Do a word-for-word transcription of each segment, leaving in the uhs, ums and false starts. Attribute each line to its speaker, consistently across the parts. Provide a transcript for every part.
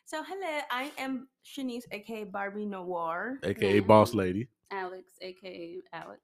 Speaker 1: So, hello, I am Shanice, aka Barbie Noir,
Speaker 2: aka Boss Lady.
Speaker 3: Alex, aka Alex.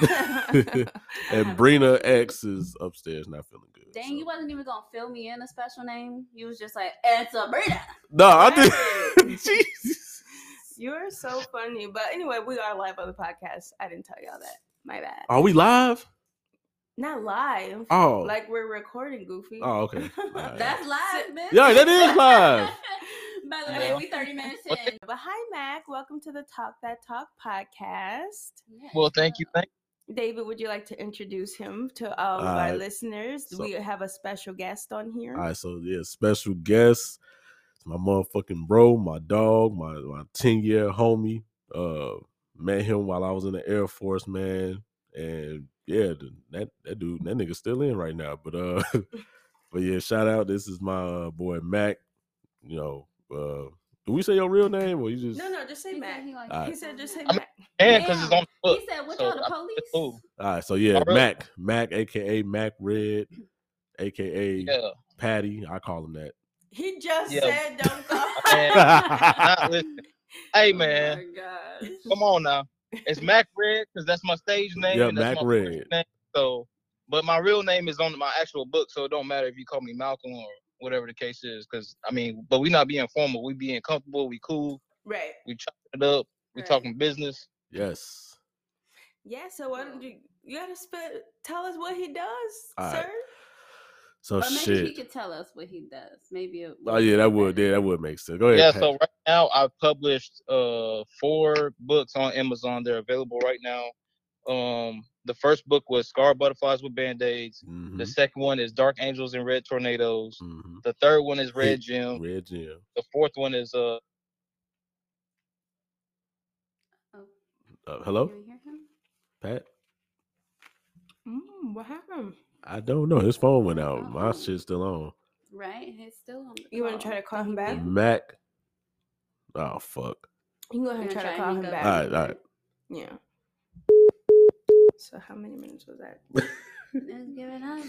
Speaker 2: And Brina X is upstairs, not feeling good.
Speaker 3: Dang,
Speaker 2: so.
Speaker 3: you wasn't even gonna fill me in a special name. You was just like, it's a Brina.
Speaker 2: No, I did. Jesus.
Speaker 1: You're so funny. But anyway, we are live on the podcast. I didn't tell y'all that. My bad.
Speaker 2: Are we live?
Speaker 1: Not live.
Speaker 2: Oh.
Speaker 1: Like we're recording, Goofy.
Speaker 2: Oh, okay.
Speaker 3: Right. That's live, bitch.
Speaker 2: Yeah, that is live.
Speaker 3: By the way, we thirty minutes in.
Speaker 1: But hi, Mac. Welcome to the Talk That Talk podcast.
Speaker 4: Yeah, well, thank you. Thank
Speaker 1: you. David, would you like to introduce him to all of uh, our listeners? So, we have a special guest on here.
Speaker 2: All right, so yeah, special guest. It's my motherfucking bro, my dog, my my ten-year homie. Uh, met him while I was in the Air Force, man. And yeah, that that dude, that nigga's still in right now. But uh, but yeah, shout out. This is my uh, boy Mac. You know, uh, do we say your real name or you just?
Speaker 1: No, no, just say
Speaker 3: he
Speaker 1: Mac.
Speaker 3: Said he, like,
Speaker 2: right.
Speaker 1: he said just say
Speaker 4: I mean,
Speaker 1: Mac.
Speaker 4: And because it's on the book.
Speaker 3: He said, "What
Speaker 4: so
Speaker 3: y'all the police?"
Speaker 2: All right, so yeah, Mac, Mac, aka Mac Red, aka
Speaker 4: yeah.
Speaker 2: Patty. I call him that.
Speaker 1: He just
Speaker 4: yeah.
Speaker 1: said, "Don't call."
Speaker 4: Man, not listen. Hey man,
Speaker 3: oh my God.
Speaker 4: Come on now. It's Mac Red because that's my stage name.
Speaker 2: Yeah,
Speaker 4: and that's
Speaker 2: Mac
Speaker 4: my
Speaker 2: Red.
Speaker 4: Name. So, but my real name is on my actual book, so it don't matter if you call me Malcolm or whatever the case is. Because I mean, but we not being formal. We being comfortable. We cool.
Speaker 1: Right.
Speaker 4: We chopping it up. We
Speaker 1: right.
Speaker 4: talking business.
Speaker 2: Yes.
Speaker 1: Yeah. So why don't you you gotta sp- tell us what he does,
Speaker 2: All
Speaker 1: sir?
Speaker 2: Right. So
Speaker 3: or maybe
Speaker 2: shit.
Speaker 3: he could tell us what he does. Maybe. It
Speaker 2: oh yeah, that would. Yeah, that would make sense. Go ahead.
Speaker 4: Yeah.
Speaker 2: Pat.
Speaker 4: So right now I've published uh four books on Amazon. They're available right now. Um, the first book was Scarred Butterflies with Band-Aids.
Speaker 2: Mm-hmm.
Speaker 4: The second one is Dark Angels and Red Tornadoes.
Speaker 2: Mm-hmm.
Speaker 4: The third one is Red Gem.
Speaker 2: Red Gem.
Speaker 4: The fourth one is uh.
Speaker 3: Oh.
Speaker 2: Uh, hello.
Speaker 3: Can you hear him?
Speaker 2: Pat.
Speaker 1: Mm, what happened?
Speaker 2: I don't know. His phone went out.
Speaker 3: Oh.
Speaker 2: My shit's still on.
Speaker 3: Right, it's still on.
Speaker 1: You want to try to call him back?
Speaker 2: Mac. Oh fuck.
Speaker 1: You can go ahead and try, try to call him back.
Speaker 2: All right, all right.
Speaker 1: Yeah. So how many minutes was that?
Speaker 3: Let's give it up.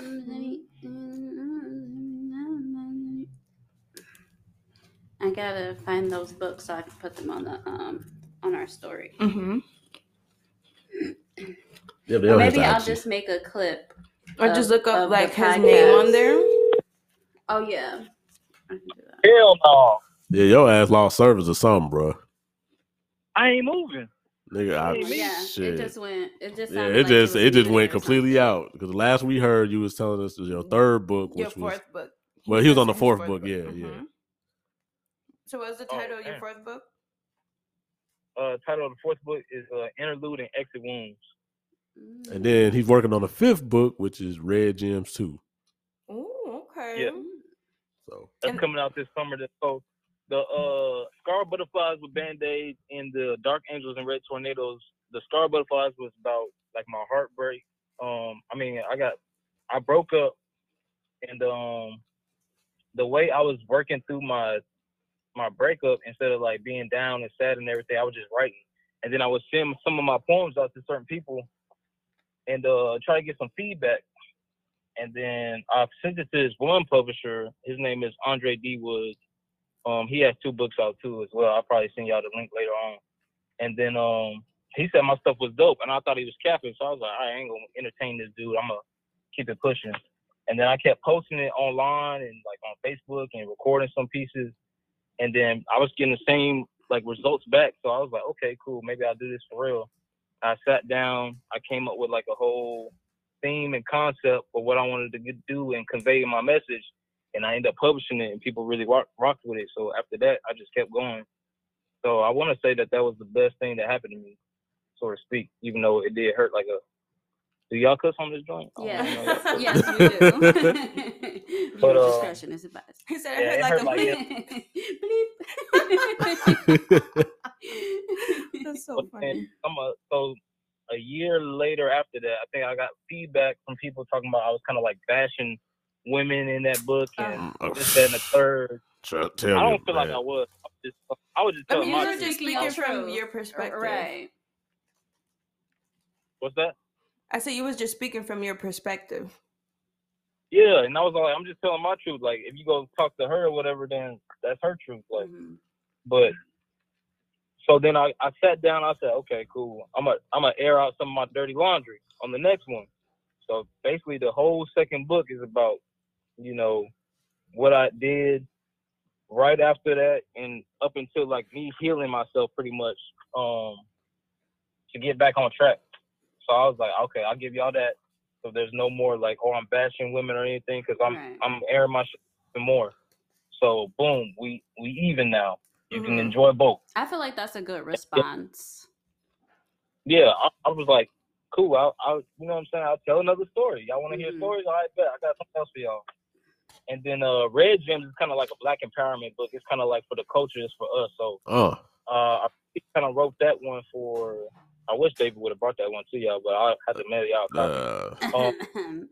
Speaker 3: I gotta find those books so I can put them on the um on our story.
Speaker 1: Mm-hmm.
Speaker 2: Yeah,
Speaker 3: or maybe I'll just make a clip.
Speaker 1: Or
Speaker 3: of,
Speaker 1: just look up like his name on there.
Speaker 3: Oh yeah. I can do that.
Speaker 4: Hell no.
Speaker 2: Yeah, your ass lost service or something, bro.
Speaker 4: I ain't moving.
Speaker 2: Nigga, I,
Speaker 3: yeah,
Speaker 2: shit.
Speaker 3: it just went. It just
Speaker 2: yeah,
Speaker 3: it
Speaker 2: like just
Speaker 3: it,
Speaker 2: it just went completely out. Because the last we heard, you was telling us was your third book,
Speaker 1: your
Speaker 2: which
Speaker 1: fourth
Speaker 2: was
Speaker 1: book.
Speaker 2: He well, he was on the fourth,
Speaker 1: fourth
Speaker 2: book.
Speaker 1: book.
Speaker 2: Yeah,
Speaker 1: mm-hmm.
Speaker 2: yeah.
Speaker 1: So, what's the title oh, of your fourth book?
Speaker 4: Uh, title of the fourth book is uh, Interlude and Exit Wounds.
Speaker 2: And then he's working on the fifth book, which is Red Gems two.
Speaker 1: Oh, okay.
Speaker 4: Yeah.
Speaker 2: So
Speaker 4: that's
Speaker 1: and,
Speaker 4: coming out this summer. So the uh, Scarred Butterflies with Band-Aids and the Dark Angels and Red Tornadoes. The Scarred Butterflies was about like my heartbreak. Um, I mean, I got, I broke up, and um, the way I was working through my my breakup, instead of like being down and sad and everything, I was just writing, and then I would send some of my poems out to certain people, and uh, try to get some feedback. And then I sent it to this one publisher. His name is Andre D. Woods. Um, he has two books out too as well. I'll probably send y'all the link later on. And then um, he said my stuff was dope, and I thought he was capping. So I was like, I ain't gonna entertain this dude. I'm gonna keep it pushing. And then I kept posting it online and like on Facebook and recording some pieces. And then I was getting the same like results back. So I was like, okay, cool. Maybe I'll do this for real. I sat down. I came up with like a whole theme and concept for what I wanted to do and convey my message. And I ended up publishing it, and people really rock, rocked with it. So after that, I just kept going. So I want to say that that was the best thing that happened to me, so to speak, even though it did hurt like a... Do y'all cuss on this joint?
Speaker 3: Yeah. Yes, we do. But uh, discretion is advised.
Speaker 1: He said
Speaker 4: yeah,
Speaker 1: it hurt
Speaker 4: it
Speaker 1: like
Speaker 4: hurt
Speaker 1: a...
Speaker 4: like
Speaker 1: That's so funny.
Speaker 4: I'm a, so a year later after that, I think I got feedback from people talking about I was kind of like bashing women in that book and
Speaker 2: uh,
Speaker 4: this, that, and the third.
Speaker 2: Tell
Speaker 4: I don't
Speaker 2: me,
Speaker 4: feel
Speaker 2: man.
Speaker 4: like I was. I was just, I was just
Speaker 1: I
Speaker 4: telling
Speaker 1: mean,
Speaker 4: my
Speaker 1: you're
Speaker 4: truth.
Speaker 1: just speaking from your perspective.
Speaker 3: Right.
Speaker 4: What's that?
Speaker 1: I said you was just speaking from your perspective.
Speaker 4: Yeah, and I was like, I'm just telling my truth. Like, if you go talk to her or whatever, then that's her truth. Like, mm-hmm. but so then I, I sat down. I said, okay, cool. I'm gonna I'm gonna air out some of my dirty laundry on the next one. So basically, the whole second book is about, you know, what I did right after that and up until like me healing myself pretty much um, to get back on track. So I was like, okay, I'll give y'all that. So there's no more like, oh, I'm bashing women or anything, because I'm right. I'm airing my shit more. So boom, we we even now. You mm-hmm. can enjoy both.
Speaker 3: I feel like that's a good response.
Speaker 4: Yeah, I, I was like, cool. I, I, you know what I'm saying? I'll tell another story. Y'all want to mm-hmm. hear stories? All right, bet. I got something else for y'all. And then uh, Red Gems is kind of like a black empowerment book. It's kind of like for the culture, it's for us. So
Speaker 2: oh.
Speaker 4: uh, I kind of wrote that one for. I wish David would have brought that one to y'all, but I had to mail y'all a copy. Uh. Um,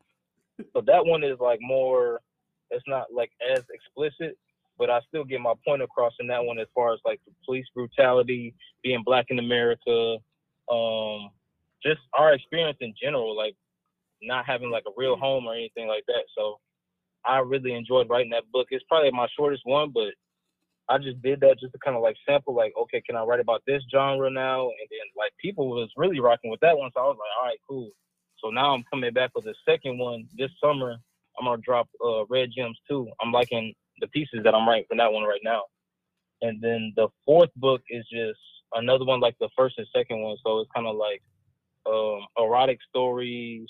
Speaker 4: so that one is like more. It's not like as explicit, but I still get my point across in that one as far as like the police brutality, being black in America, um, just our experience in general, like not having like a real home or anything like that. So I really enjoyed writing that book. It's probably my shortest one, but I just did that just to kind of like sample, like, okay, can I write about this genre now? And then like people was really rocking with that one. So I was like, all right, cool. So now I'm coming back with the second one this summer. I'm going to drop uh, Red Gems too. I'm liking the pieces that I'm writing for that one right now. And then the fourth book is just another one like the first and second one. So it's kind of like um, erotic stories,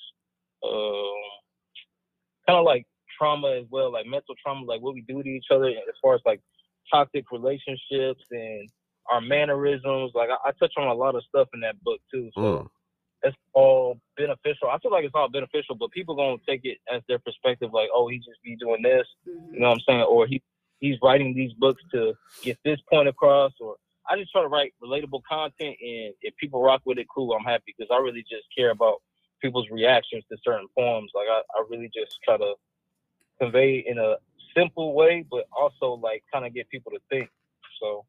Speaker 4: um, kind of like trauma as well, like mental trauma, like what we do to each other as far as like toxic relationships and our mannerisms. Like I, I touch on a lot of stuff in that book too. So mm. it's all beneficial. I feel like it's all beneficial, but people gonna take it as their perspective, like, oh, he just be doing this, mm-hmm. you know what I'm saying? Or he he's writing these books to get this point across. Or I just try to write relatable content, and if people rock with it, cool, I'm happy, because I really just care about people's reactions to certain poems. Like I, I really just try to convey in a simple way, but also like kind of get people to think. So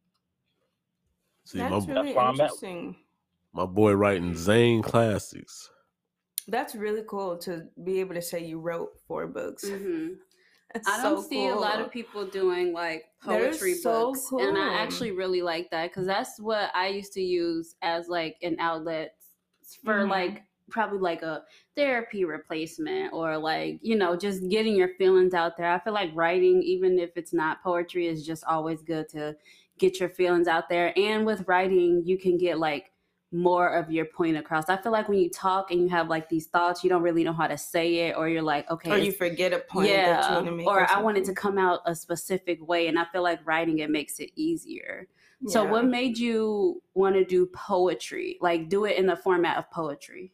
Speaker 1: See, that's my, really that's interesting.
Speaker 2: My boy writing Zane classics.
Speaker 1: That's really cool to be able to say you wrote four books.
Speaker 3: Mm-hmm. I don't so see cool. a lot of people doing like poetry so books, cool. and I actually really like that, because that's what I used to use as like an outlet for mm-hmm. like probably like a therapy replacement, or like, you know, just getting your feelings out there. I feel like writing, even if it's not poetry, is just always good to get your feelings out there. And with writing, you can get like more of your point across. I feel like when you talk and you have like these thoughts, you don't really know how to say it, or you're like, okay,
Speaker 1: or you forget a point
Speaker 3: yeah,
Speaker 1: that you want to make,
Speaker 3: or,
Speaker 1: or
Speaker 3: I want it to come out a specific way. And I feel like writing, it makes it easier. Yeah. So what made you want to do poetry? Like do it in the format of poetry?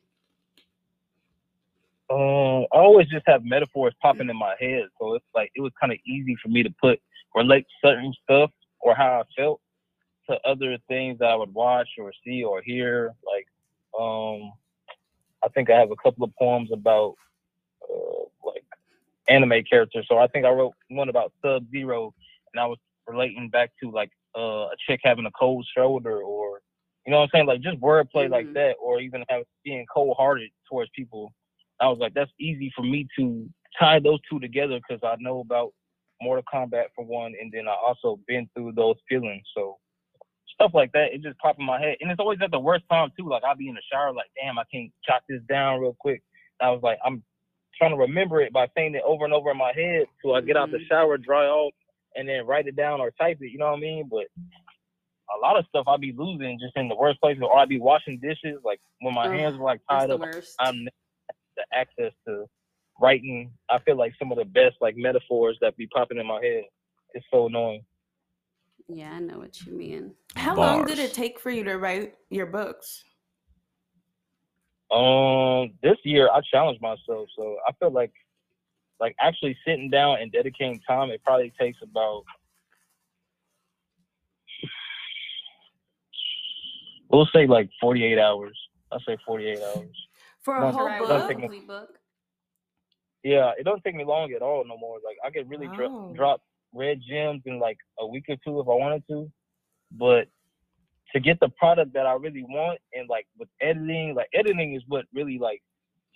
Speaker 4: Um, I always just have metaphors popping in my head, so it's like it was kind of easy for me to put relate certain stuff or how I felt to other things that I would watch or see or hear. Like, um, I think I have a couple of poems about uh, like anime characters. So I think I wrote one about Sub-Zero, and I was relating back to like uh, a chick having a cold shoulder, or you know what I'm saying, like just wordplay mm-hmm. like that, or even have being cold-hearted towards people. I was like, that's easy for me to tie those two together, because I know about Mortal Kombat for one, and then I also been through those feelings. So stuff like that, it just popped in my head. And it's always at the worst time too. Like I'll be in the shower, like, damn, I can't jot this down real quick. And I was like, I'm trying to remember it by saying it over and over in my head, so I get out the shower, dry off, and then write it down or type it. You know what I mean? But a lot of stuff I'll be losing just in the worst places, or I'll be washing dishes, like when my oh, hands were like tied up. Worst. I'm the access to writing. I feel like some of the best like metaphors that be popping in my head. It's so annoying.
Speaker 3: Yeah, I know what you mean.
Speaker 1: How Bars. long did it take for you to write your books?
Speaker 4: Um, this year I challenged myself, so I feel like like actually sitting down and dedicating time, it probably takes about we'll say like forty-eight hours. I'll say forty-eight hours.
Speaker 1: For a whole book? Complete book?
Speaker 4: Yeah, it don't take me long at all no more. Like I could really oh. dro- drop Red Gems in like a week or two if I wanted to. But to get the product that I really want, and like with editing, like editing is what really like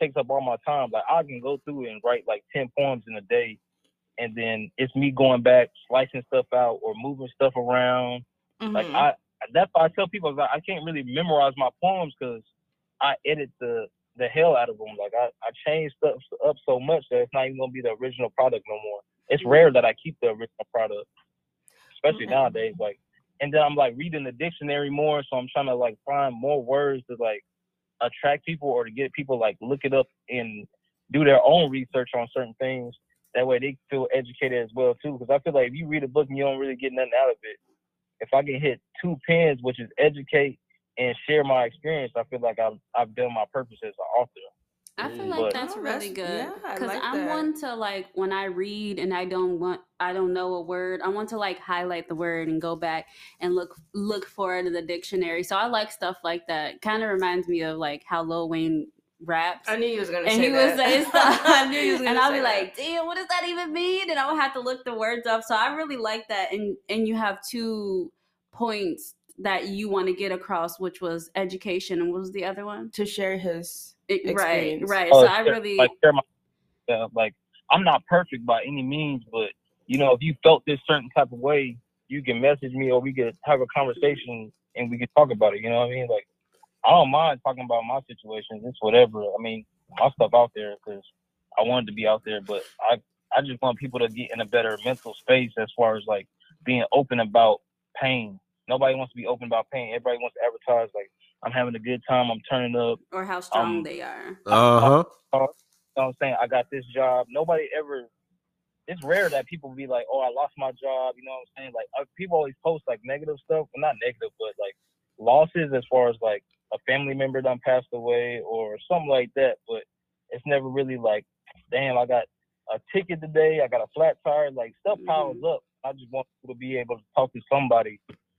Speaker 4: takes up all my time. Like I can go through and write like ten poems in a day, and then it's me going back, slicing stuff out or moving stuff around. Mm-hmm. Like I, that's why I tell people like, I can't really memorize my poems because I edit the the hell out of them. Like I, I change stuff up so much that it's not even gonna be the original product no more. It's rare that I keep the original product, especially okay. nowadays. Like, and then I'm like reading the dictionary more, so I'm trying to like find more words to like attract people or to get people like look it up and do their own research on certain things. That way they feel educated as well too. Because I feel like if you read a book and you don't really get nothing out of it, if I can hit two pins, which is educate and share my experience, I feel like I've I've done my purpose as an author.
Speaker 3: I feel like but, that's really good because yeah, like I'm that. one to like when I read and I don't want I don't know a word, I want to like highlight the word and go back and look look for it in the dictionary. So I like stuff like that. Kind of reminds me of like how Lil Wayne raps.
Speaker 1: I knew you was gonna
Speaker 3: and
Speaker 1: say
Speaker 3: he
Speaker 1: that.
Speaker 3: was saying stuff. I knew he was gonna and I'll be that. like, damn, what does that even mean? And I would have to look the words up. So I really like that. And and you have two points that you want to get across, which was education and what was the other one?
Speaker 1: To share his
Speaker 3: It, right, right.
Speaker 4: Oh,
Speaker 3: so I really
Speaker 4: like, my, uh, like I'm not perfect by any means, but you know, if you felt this certain type of way, you can message me or we could have a conversation and we could talk about it. You know what I mean? Like I don't mind talking about my situations. It's whatever. I mean, my stuff out there because I wanted to be out there, but I I just want people to get in a better mental space as far as like being open about pain. Nobody wants to be open about pain. Everybody wants to advertise like I'm having a good time. I'm turning up.
Speaker 3: Or how strong um, they are.
Speaker 2: Uh-huh.
Speaker 4: You know what I'm saying? I got this job. Nobody ever, it's rare that people be like, oh, I lost my job. You know what I'm saying? Like uh, people always post like negative stuff. Well, not negative, but like losses as far as like a family member done passed away or something like that. But it's never really like, damn, I got a ticket today. I got a flat tire. Like stuff piles mm-hmm. up. I just want people to be able to talk to somebody.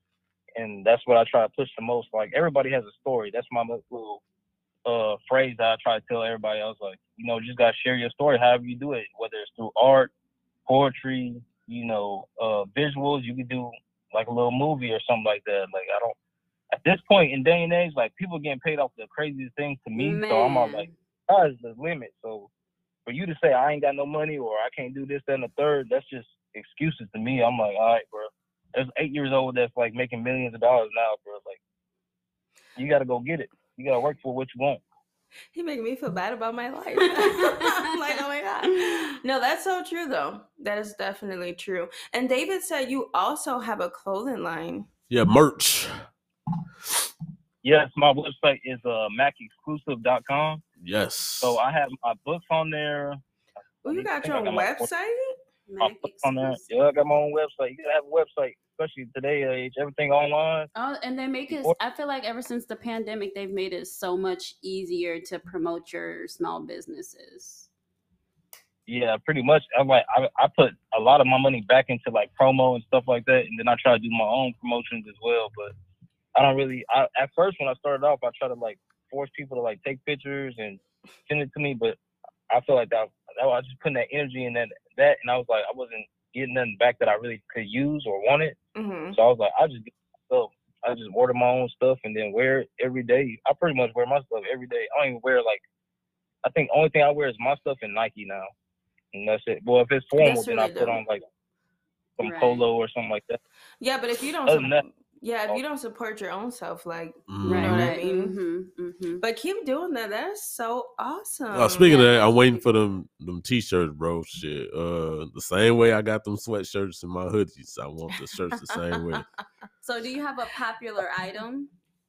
Speaker 4: And that's what I try to push the most. Like, everybody has a story. That's my little uh, phrase that I try to tell everybody else. Like, you know, just got to share your story however you do it, whether it's through art, poetry, you know, uh, visuals. You could do, like, a little movie or something like that. Like, I don't, at this point in day and age, like, people getting paid off the craziest things to me. Man. So I'm all like, sky's the limit. So for you to say I ain't got no money or I can't do this, that, and the third, that's just excuses to me. I'm like, all right, bro. There's eight years old that's like making millions of dollars now, bro. Like, you gotta go get it. You gotta work for what you want.
Speaker 1: He making me feel bad about my life. I'm like, oh my God. No, that's so true though. That is definitely true. And David said you also have a clothing line.
Speaker 2: Yeah, merch.
Speaker 4: Yes, my website is uh, mac exclusive dot com.
Speaker 2: Yes.
Speaker 4: So I have my books on there.
Speaker 1: Oh, you got your own website?
Speaker 4: My books on there. Yeah, I got my own website. You gotta have a website. Especially today age, everything online.
Speaker 3: Oh, and they make it, I feel like ever since the pandemic, they've made it so much easier to promote your small businesses.
Speaker 4: Yeah, pretty much. I'm like, I, I put a lot of my money back into like promo and stuff like that, and then I try to do my own promotions as well. But I don't really. I, at first, when I started off, I try to like force people to like take pictures and send it to me, but I feel like that, that I was just putting that energy in that, that, and I was like, I wasn't getting nothing back that I really could use or wanted. Mm-hmm. So I was like, I just get myself. I just order my own stuff and then wear it every day. I pretty much wear my stuff every day. I don't even wear like, I think the only thing I wear is my stuff and Nike now. And that's it. Well, if it's formal, that's then really I put dope. on like some right. polo or something like that.
Speaker 1: Yeah, but if you don't, su- that, yeah, if you don't support your own self, like, mm-hmm. you know what I mean? Mm-hmm, mm-hmm. But keep doing that. That's so awesome.
Speaker 2: Oh, speaking yeah. of that, I'm waiting for them them t-shirts, bro. Shit. Uh, the same way I got them sweatshirts and my hoodies, I want the shirts the same way.
Speaker 3: So do you have a popular item?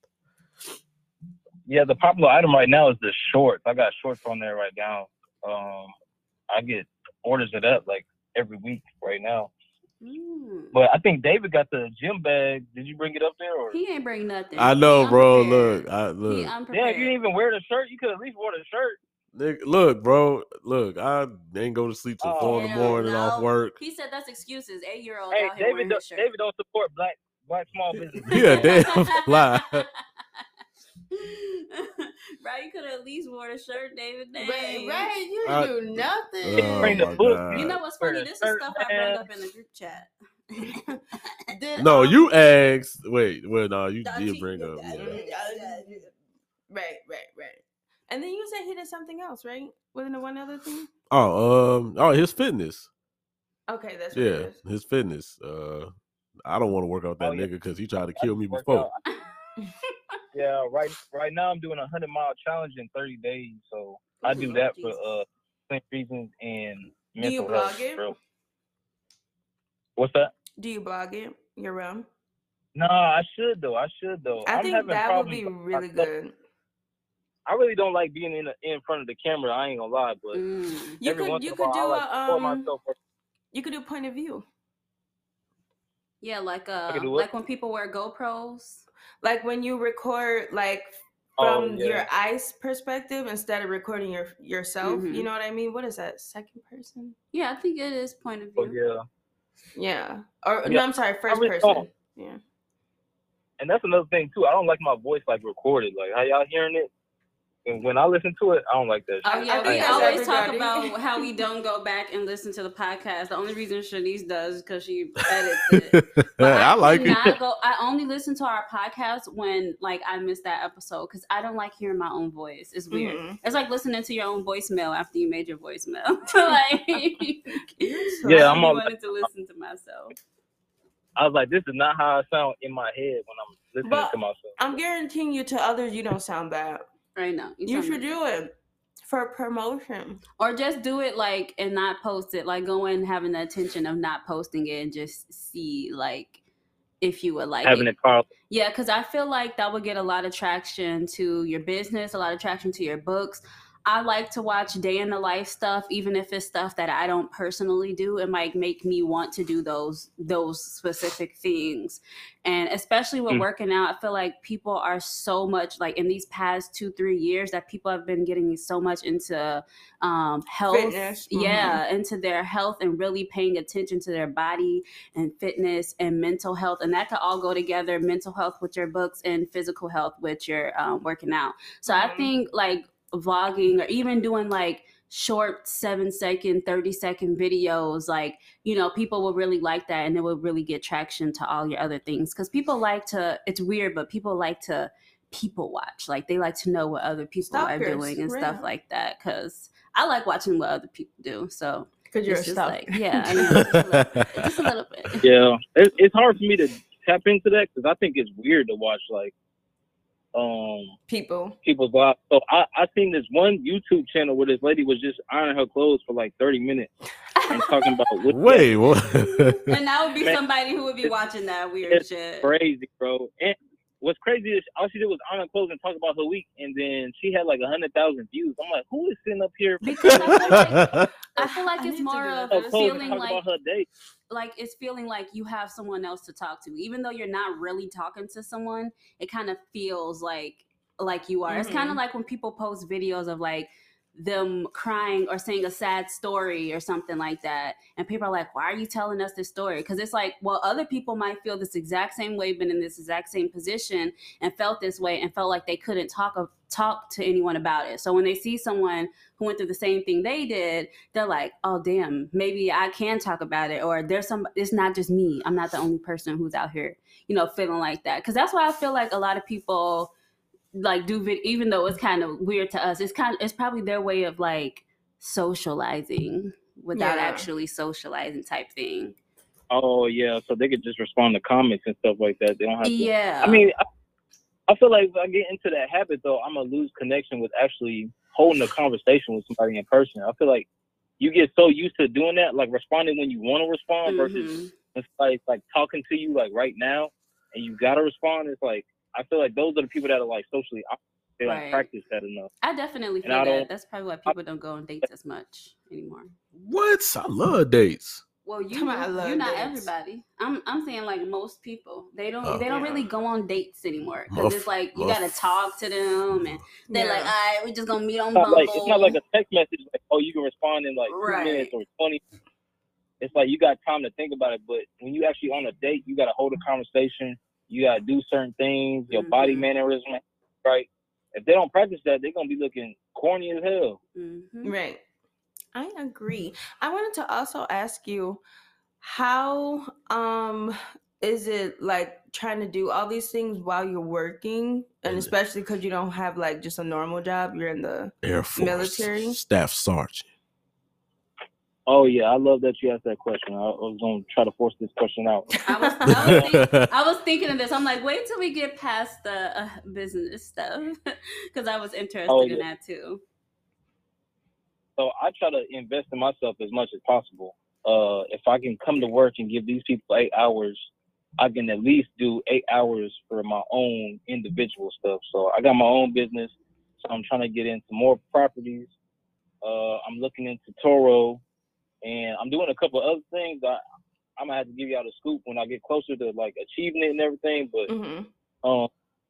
Speaker 4: Yeah, the popular item right now is the shorts. I got shorts on there right now. Um, I get orders of that like every week right now. Mm. But I think David got the gym bag. Did you bring it up there? Or?
Speaker 3: He ain't bring nothing.
Speaker 2: I know, bro. Look, I look.
Speaker 4: Yeah, you didn't even wear the shirt. You could at least wear the shirt.
Speaker 2: Nigga, look, bro. Look, I didn't go to sleep till oh, four in the morning no. off work.
Speaker 3: He said that's excuses. Eight year old.
Speaker 4: Hey,
Speaker 3: out here
Speaker 4: David, do, David don't support black black small business.
Speaker 2: Yeah, damn lie.
Speaker 3: Right, you could have at least wore a shirt, David. Dang.
Speaker 1: Right, right, you I, do nothing.
Speaker 2: Oh bring the book. God.
Speaker 3: You know what's funny? This is stuff I brought up in the group chat.
Speaker 1: Did,
Speaker 2: no,
Speaker 1: um,
Speaker 2: you asked. Wait, well, no, you did bring up. Yeah.
Speaker 1: Right, right, right. And then you said he did something else, right? Wasn't it one other thing?
Speaker 2: Oh, um, oh, his fitness.
Speaker 1: Okay, that's what
Speaker 2: yeah,
Speaker 1: it is.
Speaker 2: His fitness. Uh, I don't want to work out that oh, yeah. nigga because he tried to kill me before.
Speaker 4: yeah, right. Right now I'm doing a hundred mile challenge in thirty days, so I do that for uh reasons and mental
Speaker 1: do you blog
Speaker 4: health.
Speaker 1: It?
Speaker 4: Bro. What's that?
Speaker 1: Do you blog it? Your run?
Speaker 4: No, I should though. I should though.
Speaker 1: I
Speaker 4: I'm
Speaker 1: think
Speaker 4: having
Speaker 1: that would
Speaker 4: problems
Speaker 1: be really good.
Speaker 4: I really don't like being in the, in front of the camera. I ain't gonna lie, but
Speaker 1: mm. you
Speaker 4: every
Speaker 1: could
Speaker 4: once
Speaker 1: you
Speaker 4: in
Speaker 1: could
Speaker 4: a
Speaker 1: do
Speaker 4: while, I like
Speaker 1: a um.
Speaker 4: myself
Speaker 1: you could do point of view.
Speaker 3: Yeah, like uh, like when people wear GoPros.
Speaker 1: Like when you record, like from oh, yeah. your eyes perspective instead of recording your yourself. Mm-hmm. You know what I mean? What is that? Second person?
Speaker 3: Yeah, I think it is point of view.
Speaker 4: Oh,
Speaker 1: yeah. Yeah. Or yeah. no, I'm sorry, first really person. Don't. Yeah.
Speaker 4: And that's another thing too. I don't like my voice like recorded. Like how y'all hearing it? And when I listen to it, I don't like that shit.
Speaker 3: Oh yeah, we always talk about how we don't go back and listen to the podcast. The only reason Shanice does is because she edits it. But I, I like it. Go, I only listen to our podcast when like I miss that episode because I don't like hearing my own voice. It's weird. Mm-hmm. It's like listening to your own voicemail after you made your voicemail. like,
Speaker 4: yeah, I'm all,
Speaker 3: wanted to listen to myself.
Speaker 4: I was like, this is not how I sound in my head when I'm listening
Speaker 1: but
Speaker 4: to myself.
Speaker 1: I'm guaranteeing you to others, you don't sound bad.
Speaker 3: Right now,
Speaker 1: you, you should do it for promotion,
Speaker 3: or just do it like and not post it. Like go in having the intention of not posting it and just see like if you would like
Speaker 4: having
Speaker 3: it.
Speaker 4: it
Speaker 3: yeah, because I feel like that would get a lot of traction to your business, a lot of traction to your books. I like to watch day in the life stuff, even if it's stuff that I don't personally do. It might make me want to do those those specific things. And especially with mm. working out, I feel like people are so much like in these past two, three years that people have been getting so much into um, health.
Speaker 1: Fitness.
Speaker 3: Yeah,
Speaker 1: Mm-hmm.
Speaker 3: into their health and really paying attention to their body and fitness and mental health. And that could all go together, mental health with your books and physical health with your um, working out. So mm-hmm. I think like vlogging or even doing like short seven second, thirty second videos, like, you know, people will really like that and it will really get traction to all your other things. Cause people like to, it's weird, but people like to people watch. Like they like to know what other people Stalkers, are doing and real. Stuff like that. Cause I like watching what other people do. So
Speaker 1: Cause you're
Speaker 3: just
Speaker 1: stuck.
Speaker 3: Like, yeah, I know, just, a little bit, just a little bit.
Speaker 4: Yeah. It, it's hard for me to tap into that. Cause I think it's weird to watch like, um
Speaker 1: people
Speaker 4: people's lives. So I I seen this one YouTube channel where this lady was just ironing her clothes for like thirty minutes and talking about what
Speaker 2: wait what
Speaker 3: and that would be Man, somebody who would be watching that weird
Speaker 4: it's
Speaker 3: shit.
Speaker 4: Crazy, bro. And what's crazy is all she did was iron her clothes and talk about her week, and then she had like a hundred thousand views. I'm like, who is sitting up here?
Speaker 3: Because I feel like, I feel like it's more of
Speaker 4: her
Speaker 3: feeling
Speaker 4: talk
Speaker 3: like
Speaker 4: about her day.
Speaker 3: like it's feeling like you have someone else to talk to, even though you're not really talking to someone. It kind of feels like like you are. Mm-hmm. It's kind of like when people post videos of like them crying or saying a sad story or something like that, and people are like, why are you telling us this story? Because it's like, well, other people might feel this exact same way, been in this exact same position and felt this way and felt like they couldn't talk of talk to anyone about it. So when they see someone who went through the same thing they did, they're like, oh damn, maybe I can talk about it, or there's some, it's not just me, I'm not the only person who's out here, you know, feeling like that. Because that's why I feel like a lot of people like do vid- even though it's kind of weird to us, it's kind of, it's probably their way of like socializing without yeah. actually socializing type thing.
Speaker 4: Oh yeah, so they could just respond to comments and stuff like that. They don't have to.
Speaker 3: Yeah.
Speaker 4: I mean, I, I feel like if I get into that habit though, I'm gonna lose connection with actually holding a conversation with somebody in person. I feel like you get so used to doing that, like responding when you want to respond, mm-hmm. versus it's like like talking to you like right now and you gotta respond. It's like, I feel like those are the people that are like socially, they don't right. practice that enough.
Speaker 3: I definitely feel I that. That's probably why people I, don't go on dates as much anymore.
Speaker 2: What? I love dates.
Speaker 3: Well, you you're not dates. Everybody. I'm I'm saying like most people. They don't oh, they don't yeah. really go on dates anymore because it's like you got to talk to them and they're yeah. like, all right, we're just gonna meet on Bumble.
Speaker 4: Like, it's not like a text message like, oh, you can respond in like right. two minutes or twenty. It's like you got time to think about it, but when you actually on a date, you got to hold a conversation. You gotta do certain things, your mm-hmm. body mannerism, right? If they don't practice that, they're gonna be looking corny as hell.
Speaker 1: Mm-hmm. Right. I agree. I wanted to also ask you, how um is it like trying to do all these things while you're working, and, and especially because you don't have like just a normal job, you're in the
Speaker 2: Air Force
Speaker 1: military,
Speaker 2: staff sergeant?
Speaker 4: Oh yeah, I love that you asked that question. I, I was gonna try to force this question out.
Speaker 3: I was, I was, think, I was thinking of this. I'm like, wait till we get past the uh, business stuff, because I was interested oh, yeah. in that too.
Speaker 4: So I try to invest in myself as much as possible. Uh, if I can come to work and give these people eight hours, I can at least do eight hours for my own individual stuff. So I got my own business, so I'm trying to get into more properties. Uh, I'm looking into Toro, and I'm doing a couple of other things. I, I'm gonna have to give y'all the scoop when I get closer to like achieving it and everything. But mm-hmm. um,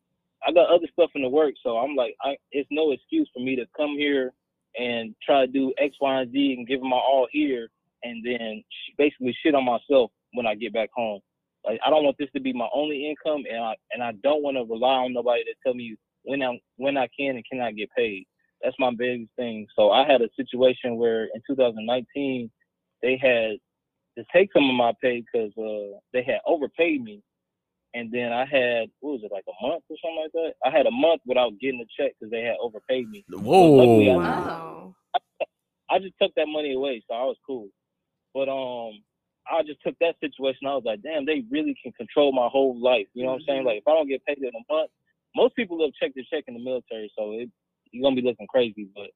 Speaker 4: I got other stuff in the works, so I'm like, I, it's no excuse for me to come here and try to do X, Y, and Z and give them my all here, and then basically shit on myself when I get back home. Like, I don't want this to be my only income, and I and I don't want to rely on nobody to tell me when I when I can and cannot get paid. That's my biggest thing. So I had a situation where in two thousand nineteen they had to take some of my pay because uh, they had overpaid me, and then I had what was it like a month or something like that. I had a month without getting a check because they had overpaid me.
Speaker 2: Whoa!
Speaker 4: I,
Speaker 1: wow.
Speaker 4: I, I just took that money away, so I was cool. But um. I just took that situation. I was like, damn, they really can control my whole life. You know what I'm saying? Like, if I don't get paid in a month, most people live check to check in the military, so it, you're going to be looking crazy. But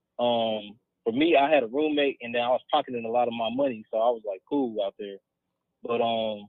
Speaker 4: um, for me, I had a roommate, and then I was pocketing a lot of my money, so I was like, cool out there. But um,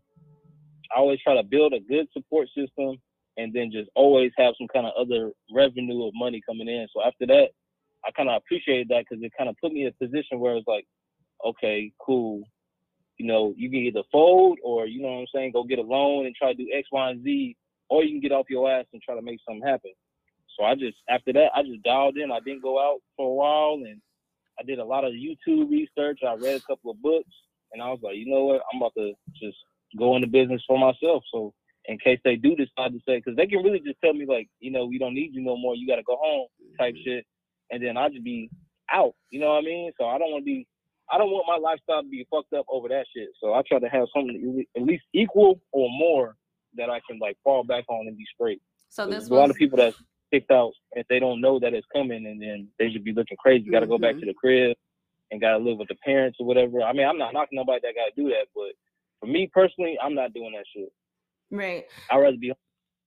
Speaker 4: I always try to build a good support system and then just always have some kind of other revenue of money coming in. So after that, I kind of appreciated that because it kind of put me in a position where it's like, okay, cool. You know, you can either fold or, you know what I'm saying, go get a loan and try to do X, Y, and Z, or you can get off your ass and try to make something happen. So I just, after that, I just dialed in. I didn't go out for a while, and I did a lot of YouTube research. I read a couple of books, and I was like, you know what, I'm about to just go into business for myself. So in case they do decide to say, because they can really just tell me, like, you know, we don't need you no more. You got to go home type shit. And then I'll just be out. You know what I mean? So I don't want to be, I don't want my lifestyle to be fucked up over that shit. So I try to have something at least equal or more that I can like fall back on and be straight.
Speaker 3: So this
Speaker 4: was...
Speaker 3: a
Speaker 4: lot of people that's kicked out if they don't know that it's coming, and then they should be looking crazy. You got to go back to the crib and got to live with the parents or whatever. I mean, I'm not knocking nobody that got to do that, but for me personally, I'm not doing that shit.
Speaker 1: Right.
Speaker 4: I'd rather be.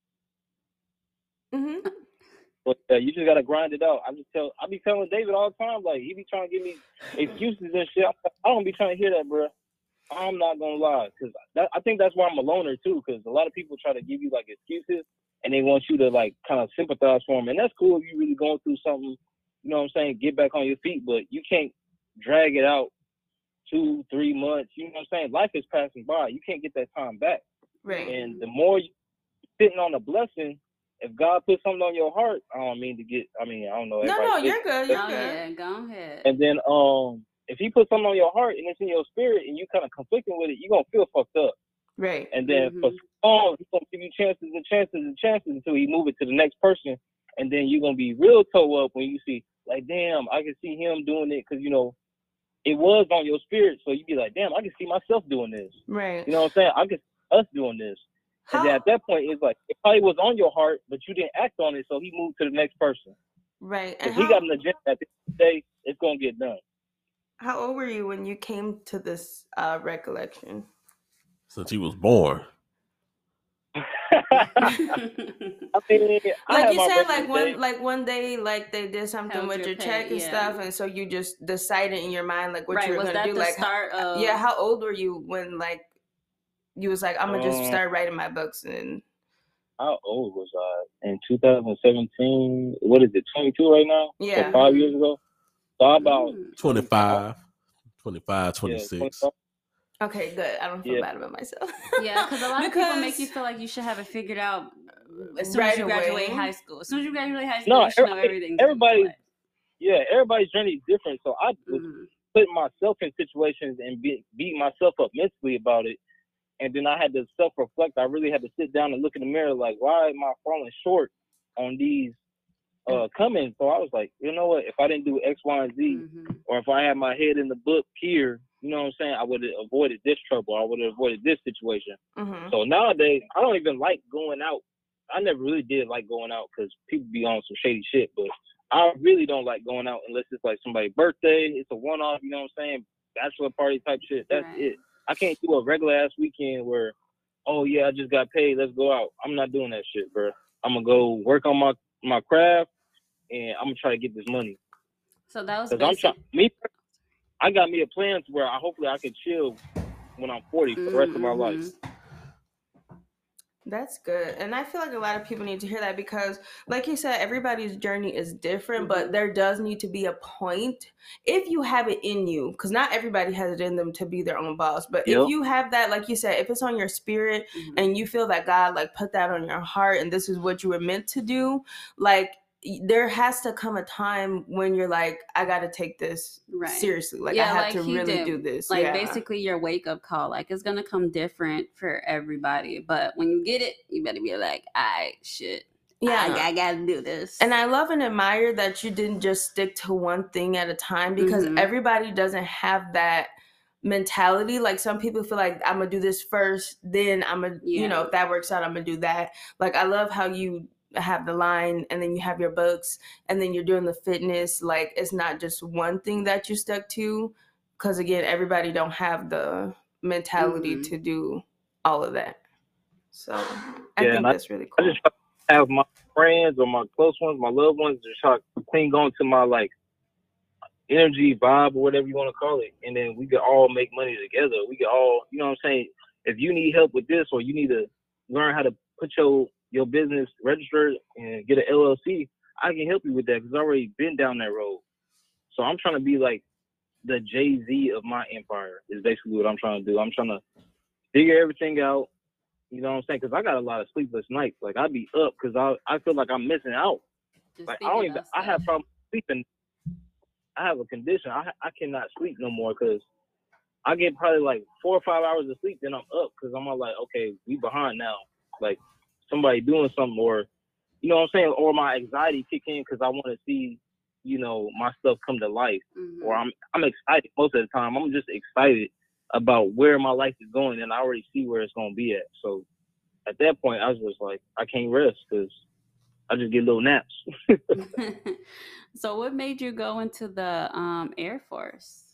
Speaker 1: Mm-hmm.
Speaker 4: But uh, you just gotta grind it out. I just tell, I be telling David all the time, like he be trying to give me excuses and shit. I don't be trying to hear that, bro. I'm not gonna lie, cause that, I think that's why I'm a loner too. Cause a lot of people try to give you like excuses, and they want you to like kind of sympathize for them, and that's cool if you really going through something. You know what I'm saying? Get back on your feet, but you can't drag it out two, three months. You know what I'm saying? Life is passing by. You can't get that time back.
Speaker 1: Right.
Speaker 4: And the more you're sitting on a blessing. If God put something on your heart, I don't mean to get, I mean, I don't know.
Speaker 1: No, no, you're good. You're
Speaker 3: oh,
Speaker 1: good.
Speaker 3: Yeah, go ahead.
Speaker 4: And then um, if he puts something on your heart and it's in your spirit and you kind of conflicting with it, you're going to feel fucked up.
Speaker 1: Right.
Speaker 4: And then
Speaker 3: mm-hmm.
Speaker 4: for so long, he's going to give you chances and chances and chances until he move it to the next person. And then you're going to be real toe up when you see, like, damn, I can see him doing it because, you know, it was on your spirit. So you be like, damn, I can see myself doing this.
Speaker 1: Right.
Speaker 4: You know what I'm saying? I can see us doing this.
Speaker 1: How?
Speaker 4: And then at that point, it's like, it probably was on your heart, but you didn't act on it, so he moved to the next person.
Speaker 1: Right.
Speaker 4: And he got an agenda at the end of the day, it's going to get done.
Speaker 1: How old were you when you came to this uh, recollection?
Speaker 2: Since he was born.
Speaker 4: I mean, I
Speaker 1: like you said, like one, day. like one day, like they did something Held with your, your check pay, and yeah. stuff, and so you just decided in your mind, like, what
Speaker 3: right,
Speaker 1: you were going to do.
Speaker 3: The
Speaker 1: like,
Speaker 3: start of...
Speaker 1: yeah, how old were you when, like, you was like, I'm gonna just start writing my books? And
Speaker 4: how old was I in two thousand seventeen? What is it, twenty-two right now?
Speaker 1: Yeah,
Speaker 4: so five years ago. So about
Speaker 2: twenty-five, twenty-five, twenty-six.
Speaker 1: Yeah, okay, good. I don't feel
Speaker 4: yeah.
Speaker 1: bad about myself.
Speaker 3: Yeah, because a lot because... of people make you feel like you should have it figured out as soon right as you graduate away. high school. As soon as you graduate high school, no, you should know everything.
Speaker 4: Everybody, yeah, everybody's journey is different. So I was mm-hmm. putting myself in situations and be, beating myself up mentally about it. And then I had to self-reflect. I really had to sit down and look in the mirror like, why am I falling short on these uh, comings? So I was like, you know what? If I didn't do X, Y, and Z, mm-hmm. or if I had my head in the book here you know what I'm saying, I would have avoided this trouble. I would have avoided this situation.
Speaker 1: Mm-hmm.
Speaker 4: So nowadays, I don't even like going out. I never really did like going out because people be on some shady shit. But I really don't like going out unless it's like somebody's birthday. It's a one-off, you know what I'm saying? Bachelor party type shit. That's right. It. I can't do a regular-ass weekend where, oh, yeah, I just got paid. Let's go out. I'm not doing that shit, bro. I'm going to go work on my, my craft, and I'm going to try to get this money.
Speaker 3: So that was
Speaker 4: Because I'm trying, me, I got me a plan to where I hopefully I can chill when I'm forty for the rest
Speaker 3: mm-hmm.
Speaker 4: of my life.
Speaker 1: That's good. And I feel like a lot of people need to hear that because, like you said, everybody's journey is different, mm-hmm. but there does need to be a point if you have it in you, because not everybody has it in them to be their own boss. But yep. if you have that, like you said, if it's on your spirit mm-hmm. and you feel that God like put that on your heart and this is what you were meant to do, like there has to come a time when you're like, I got to take this right. seriously. Like, yeah, I have
Speaker 3: like
Speaker 1: to really
Speaker 3: did.
Speaker 1: do this.
Speaker 3: Like,
Speaker 1: yeah.
Speaker 3: basically your wake up call. Like, it's going to come different for everybody. But when you get it, you better be like, all right, shit. Yeah, I, I got to do this.
Speaker 1: And I love and admire that you didn't just stick to one thing at a time because mm-hmm. everybody doesn't have that mentality. Like some people feel like I'm going to do this first, then I'm going to, yeah. you know, if that works out, I'm going to do that. Like, I love how you have the line and then you have your books and then you're doing the fitness. Like it's not just one thing that you stuck to, because again, everybody don't have the mentality mm-hmm. to do all of that. So I yeah, think that's really cool.
Speaker 4: I just have my friends or my close ones, my loved ones, just try to cling on to my like energy, vibe, or whatever you want to call it, and then we could all make money together. We could all, you know what I'm saying, if you need help with this or you need to learn how to put your your business registered and get an L L C, I can help you with that because I've already been down that road. So I'm trying to be like the Jay-Z of my empire is basically what I'm trying to do. I'm trying to figure everything out, you know what I'm saying? Because I got a lot of sleepless nights. Like, I be up because I I feel like I'm missing out. Just like, I don't even, I have problems sleeping. I have a condition. I I cannot sleep no more because I get probably like four or five hours of sleep, then I'm up because I'm all like, okay, we behind now. Like, somebody doing something, or you know what I'm saying, or my anxiety kick in because I want to see, you know, my stuff come to life. Mm-hmm. Or I'm I'm excited most of the time. I'm just excited about where my life is going, and I already see where it's gonna be at. So at that point, I was just like, I can't rest because I just get little naps.
Speaker 3: So what made you go into the um, Air Force?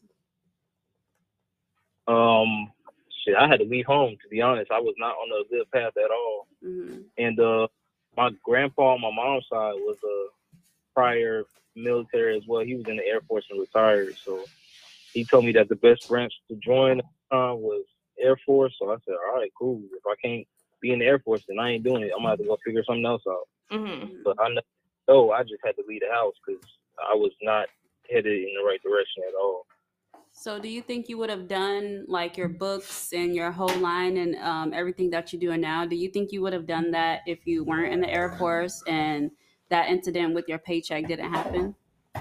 Speaker 4: Um. Shit, I had to leave home, to be honest. I was not on a good path at all. Mm-hmm. And uh, my grandpa on my mom's side was a prior military as well. He was in the Air Force and retired. So he told me that the best branch to join at the time was Air Force. So I said, all right, cool. If I can't be in the Air Force, then I ain't doing it. I'm going to have to go figure something else out. Mm-hmm. But I know I just had to leave the house because I was not headed in the right direction at all.
Speaker 3: So do you think you would have done like your books and your whole line and um, everything that you're doing now? Do you think you would have done that if you weren't in the Air Force and that incident with your paycheck didn't happen?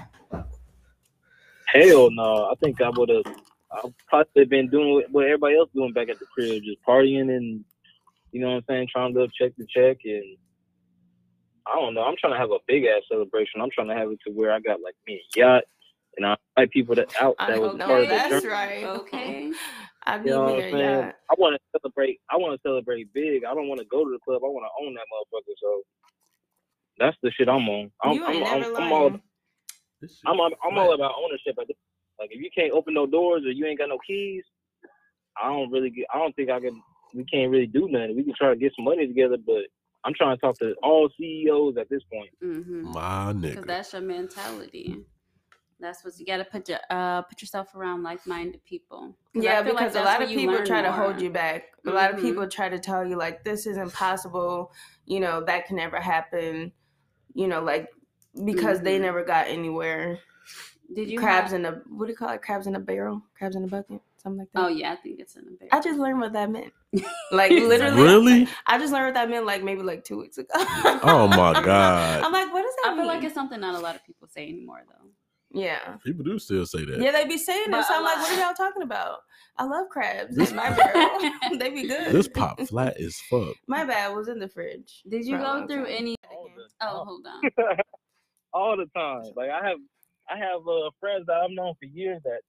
Speaker 4: Hell no. I think I would have I've probably been doing what everybody else doing back at the crib, just partying and, you know what I'm saying, trying to live check to check. And I don't know. I'm trying to have a big ass celebration. I'm trying to have it to where I got like me a yacht. And I invite people that out that was
Speaker 1: know,
Speaker 4: part of
Speaker 1: that's
Speaker 4: the journey.
Speaker 1: right. Okay. I
Speaker 4: you know what I'm saying? Yeah. I want to celebrate. I want to celebrate big. I don't want to go to the club. I want to own that motherfucker. So that's the shit I'm on. I'm,
Speaker 1: you ain't
Speaker 4: I'm,
Speaker 1: never
Speaker 4: I'm, I'm all. I'm, I'm, I'm all about ownership. Like if you can't open no doors or you ain't got no keys, I don't really get. I don't think I can. We can't really do nothing. We can try to get some money together, but I'm trying to talk to all C E Os at this point.
Speaker 3: Mm-hmm.
Speaker 2: My nigga.
Speaker 3: Because that's your mentality. That's what you got to put your uh put yourself around like-minded people.
Speaker 1: Yeah, because like a lot of people try to hold you back. A
Speaker 3: mm-hmm.
Speaker 1: lot of people try to tell you like this is impossible. You know that can never happen. You know, like because mm-hmm. they never got anywhere.
Speaker 3: Did you
Speaker 1: crabs
Speaker 3: have...
Speaker 1: in a what do you call it? Crabs in a barrel? Crabs in a bucket? Something like that.
Speaker 3: Oh yeah, I think it's in a barrel.
Speaker 1: I just learned what that meant. Like literally,
Speaker 2: really?
Speaker 1: I just learned what that meant like maybe like two weeks ago.
Speaker 2: Oh my god!
Speaker 1: I'm like, what does that
Speaker 3: I
Speaker 1: mean?
Speaker 3: feel like it's something not a lot of people say anymore though.
Speaker 1: Yeah.
Speaker 2: People do still say that.
Speaker 1: Yeah, they be saying it. So I'm like, what are y'all talking about? I love crabs. This my barrel. They be good.
Speaker 2: This pop flat as fuck.
Speaker 1: My bad was in the fridge.
Speaker 3: Did you go through time. any? Oh, hold on.
Speaker 4: All the time. Like I have, I have uh, friends that I've known for years that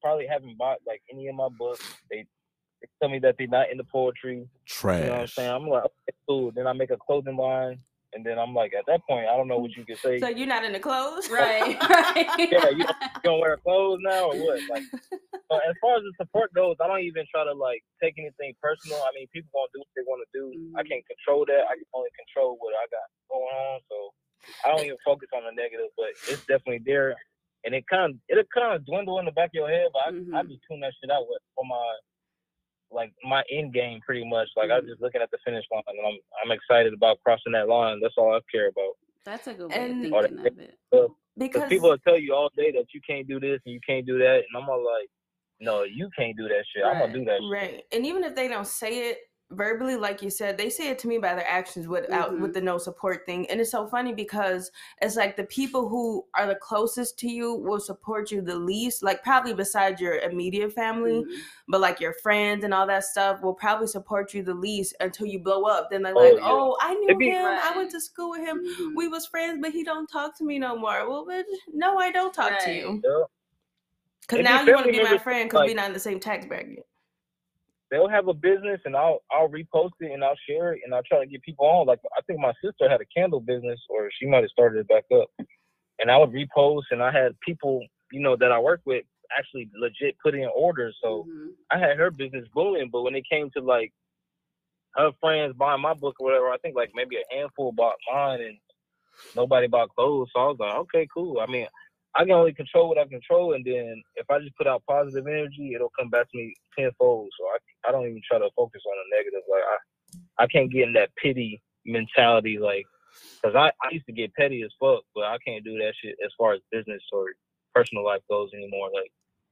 Speaker 4: probably haven't bought like any of my books. They, they tell me that they're not into poetry.
Speaker 2: Trash.
Speaker 4: You know what I'm saying? I'm like, okay, cool. Then I make a clothing line. And then I'm like, at that point, I don't know what you can say.
Speaker 1: So you're not into clothes?
Speaker 3: Right, right.
Speaker 4: Yeah, you don't, you don't wear clothes now or what? Like, so as far as the support goes, I don't even try to, like, take anything personal. I mean, people going to do what they want to do. Mm-hmm. I can't control that. I can only control what I got going on. So I don't even focus on the negative, but it's definitely there. And it kind of, it'll kind of dwindle in the back of your head, but I, mm-hmm. I just tune that shit out with for my, like my end game pretty much. Like mm-hmm. I'm just looking at the finish line and I'm I'm excited about crossing that line. That's all I care about.
Speaker 3: That's a good way and, of thinking of it.
Speaker 4: So, because people will tell you all day that you can't do this and you can't do that. And I'm all like, no, you can't do that shit. Right. I'm gonna do that shit.
Speaker 1: Right. And even if they don't say it verbally, like you said, they say it to me by their actions without mm-hmm. with the no support thing. And it's so funny because it's like the people who are the closest to you will support you the least, like probably besides your immediate family, mm-hmm. but like your friends and all that stuff will probably support you the least until you blow up. Then they're oh, like, yeah. oh, I knew be, him. Right. I went to school with him. Mm-hmm. We was friends, but he don't talk to me no more. Well, but no, I don't talk right. to you. Because yeah. now you want to be my friend because like, we're not in the same tax bracket.
Speaker 4: They'll have a business and I'll I'll repost it and I'll share it and I'll try to get people on. Like I think my sister had a candle business or she might have started it back up. And I would repost and I had people, you know, that I work with actually legit put in orders. So mm-hmm. I had her business booming. But when it came to like her friends buying my book or whatever, I think like maybe a handful bought mine and nobody bought clothes. So I was like, okay, cool. I mean, I can only control what I control, and then if I just put out positive energy, it'll come back to me tenfold. So I, I don't even try to focus on the negative. Like I, I can't get in that pity mentality, like, because I, I used to get petty as fuck, but I can't do that shit as far as business or personal life goes anymore. Like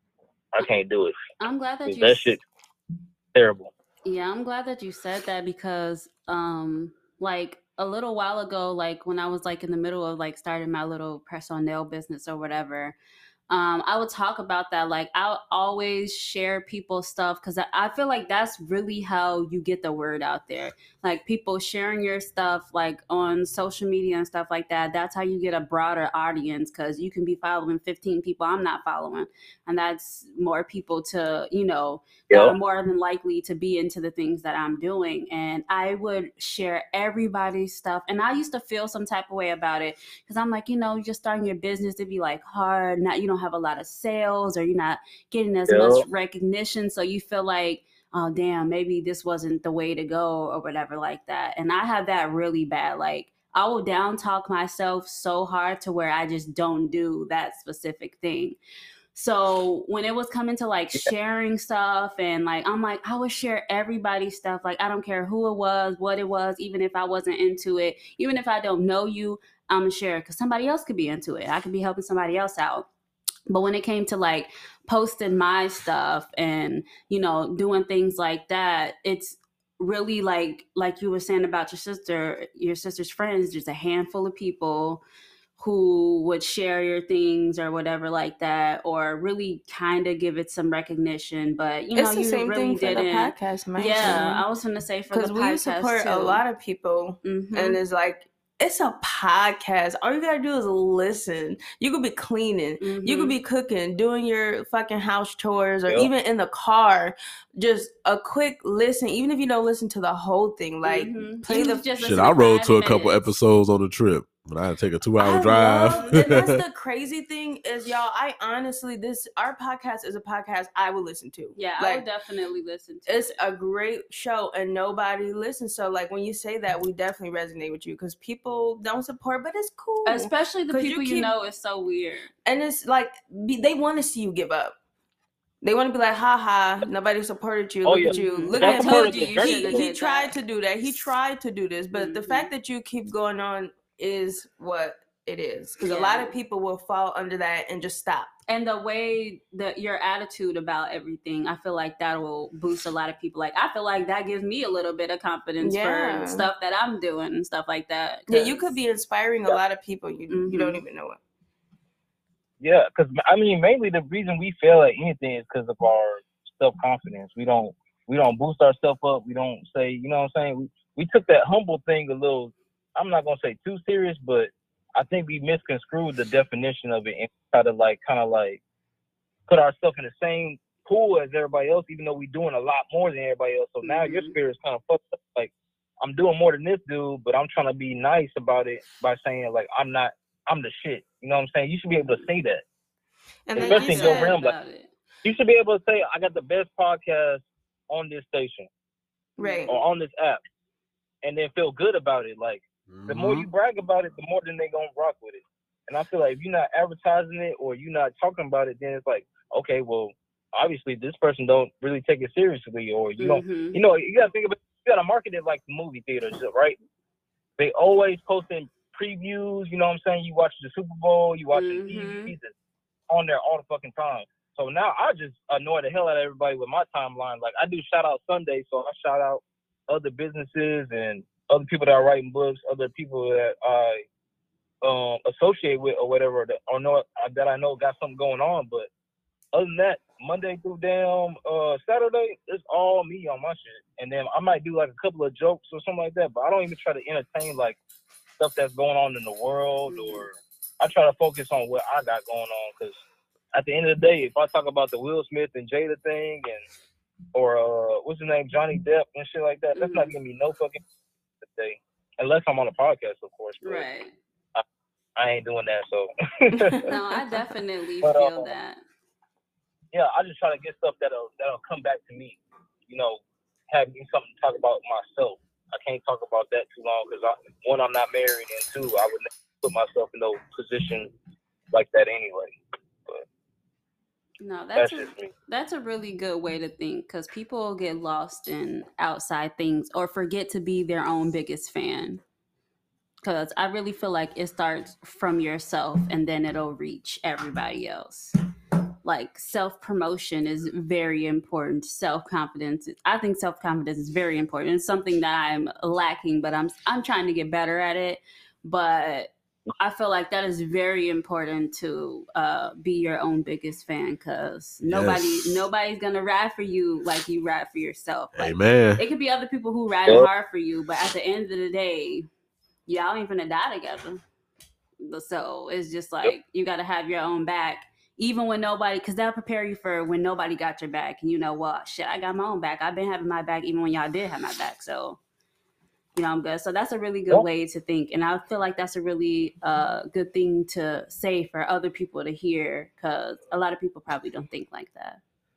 Speaker 4: I can't do it.
Speaker 3: I'm glad that you
Speaker 4: that shit terrible.
Speaker 3: Yeah, I'm glad that you said that because, um, like. a little while ago, like when I was like in the middle of like starting my little press-on nail business or whatever, um, I would talk about that. Like I'll always share people's stuff because I, I feel like that's really how you get the word out there. Like people sharing your stuff like on social media and stuff like that. That's how you get a broader audience because you can be following fifteen people I'm not following. And that's more people to, you know, yep. that are more than likely to be into the things that I'm doing. And I would share everybody's stuff. And I used to feel some type of way about it because I'm like, you know, just starting your business to be like hard. Not, you don't have a lot of sales or you're not getting as yep. much recognition. So you feel like, oh, damn, maybe this wasn't the way to go or whatever like that. And I have that really bad. Like I will down talk myself so hard to where I just don't do that specific thing. So when it was coming to like sharing stuff and like, I'm like, I would share everybody's stuff. Like, I don't care who it was, what it was, even if I wasn't into it, even if I don't know you, I'm gonna share it because somebody else could be into it. I could be helping somebody else out. But when it came to like posting my stuff and, you know, doing things like that, it's really like, like you were saying about your sister, your sister's friends, just a handful of people who would share your things or whatever like that, or really kind of give it some recognition. But, you know,
Speaker 1: it's the
Speaker 3: you
Speaker 1: same
Speaker 3: really
Speaker 1: thing for
Speaker 3: didn't.
Speaker 1: The podcast, man.
Speaker 3: Yeah, I was going to say for the podcast
Speaker 1: because we support
Speaker 3: too.
Speaker 1: a lot of people, mm-hmm. and it's like, it's a podcast. All you gotta do is listen. You could be cleaning. Mm-hmm. You could be cooking, doing your fucking house chores, or yep. even in the car. Just a quick listen, even if you don't listen to the whole thing. Like mm-hmm. play the
Speaker 2: just shit. I rode to minutes. a couple episodes on the trip. But I had to take a two-hour I drive.
Speaker 1: Love, and that's the crazy thing is, y'all. I honestly, this our podcast is a podcast I would listen to.
Speaker 3: Yeah, like, I would definitely listen to.
Speaker 1: It's it. a great show, and nobody listens. So, like when you say that, we definitely resonate with you because people don't support, but it's cool.
Speaker 3: Especially the people you, keep, you know is so weird,
Speaker 1: and it's like they want to see you give up. They want to be like, ha ha, nobody supported you.
Speaker 4: Oh,
Speaker 1: Look
Speaker 4: yeah.
Speaker 1: at you. Look at him. He, he tried to do that. He tried to do this, but mm-hmm. the fact that you keep going on is what it is, because yeah. a lot of people will fall under that and just stop.
Speaker 3: And the way that your attitude about everything, I feel like that will boost a lot of people. Like I feel like that gives me a little bit of confidence yeah. for stuff that I'm doing and stuff like that.
Speaker 1: Yeah, you could be inspiring yeah. a lot of people. You mm-hmm. you don't even know it.
Speaker 4: Yeah, because I mean, mainly the reason we fail at anything is because of our self confidence. We don't we don't boost ourselves up. We don't say, you know what I'm saying. We we took that humble thing a little. I'm not gonna say too serious, but I think we misconstrued the definition of it and try to like kind of like put ourselves in the same pool as everybody else, even though we're doing a lot more than everybody else. So mm-hmm. now your spirit's kind of fucked up. Like, I'm doing more than this dude, but I'm trying to be nice about it by saying, like, I'm not, I'm the shit. You know what I'm saying? You should be able to say that. And especially in your realm. Like, you should be able to say, I got the best podcast on this station.
Speaker 1: Right.
Speaker 4: Or on this app. And then feel good about it. Like, mm-hmm. the more you brag about it, the more then they gonna rock with it. And I feel like if you're not advertising it or you're not talking about it, then it's like, okay, well, obviously this person don't really take it seriously, or you mm-hmm. don't, you know, you gotta think about, you gotta market it like the movie theaters, right? They always posting previews. You know what I'm saying? You watch the Super Bowl, you watch mm-hmm. the T V, it's on there all the fucking time. So now I just annoy the hell out of everybody with my timeline. Like, I do shout out Sunday, so I shout out other businesses and other people that are writing books, other people that I um, associate with or whatever, that or know that I know got something going on. But other than that, Monday through damn uh, Saturday, it's all me on my shit. And then I might do like a couple of jokes or something like that, but I don't even try to entertain like stuff that's going on in the world, or I try to focus on what I got going on, because at the end of the day, if I talk about the Will Smith and Jada thing, and or uh, what's his name, Johnny Depp and shit like that, that's mm-hmm. not giving me no fucking day, unless I'm on a podcast, of course. But
Speaker 3: right.
Speaker 4: I, I ain't doing that, so.
Speaker 3: No, I definitely but, feel uh, that.
Speaker 4: Yeah, I just try to get stuff that'll that'll come back to me. You know, have me something to talk about myself. I can't talk about that too long because, I, one, I'm not married, and two, I would never put myself in no position like that anyway. But
Speaker 3: no, that's, that's a, that's a really good way to think, because people get lost in outside things or forget to be their own biggest fan. Because I really feel like it starts from yourself and then it'll reach everybody else. Like, self-promotion is very important. Self-confidence, I think self-confidence is very important. It's something that I'm lacking, but I'm I'm trying to get better at it. But I feel like that is very important to uh, be your own biggest fan, because nobody yes. nobody's gonna ride for you like you ride for yourself. Like,
Speaker 2: Amen.
Speaker 3: It could be other people who ride yep. hard for you, but at the end of the day, y'all ain't gonna die together. So it's just like, yep. you gotta have your own back. Even when nobody, because that'll prepare you for when nobody got your back. And you know what? Well, shit, I got my own back. I've been having my back even when y'all did have my back. So, you know, I'm good. So that's a really good way to think. And I feel like that's a really uh, good thing to say for other people to hear, because a lot of people probably don't think like that.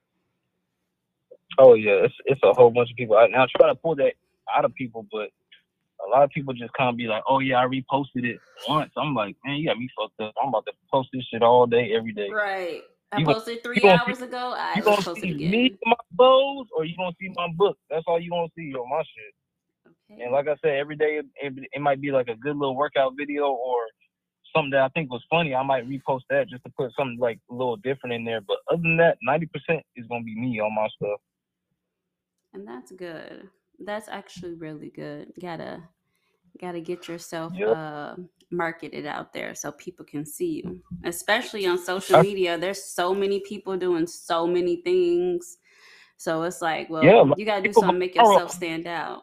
Speaker 4: Oh, yeah. It's, it's a whole bunch of people. I, now, I try to pull that out of people, but a lot of people just kind of be like, oh, yeah, I reposted it once. I'm like, man, you got me fucked up. I'm about to post this shit all day, every day.
Speaker 3: Right. I you posted gonna, three hours see, ago. I
Speaker 4: you gonna see again. Me in my clothes, or you gonna see my book. That's all you gonna see on my shit. Okay. And like I said, every day it, it, it might be like a good little workout video or something that I think was funny. I might repost that just to put something like a little different in there. But other than that, ninety percent is gonna be me on my stuff.
Speaker 3: And that's good. That's actually really good. Gotta gotta get yourself yep. uh, marketed out there so people can see you. Especially on social media, there's so many people doing so many things. So it's like, well, yeah, you gotta do something to make yourself stand out.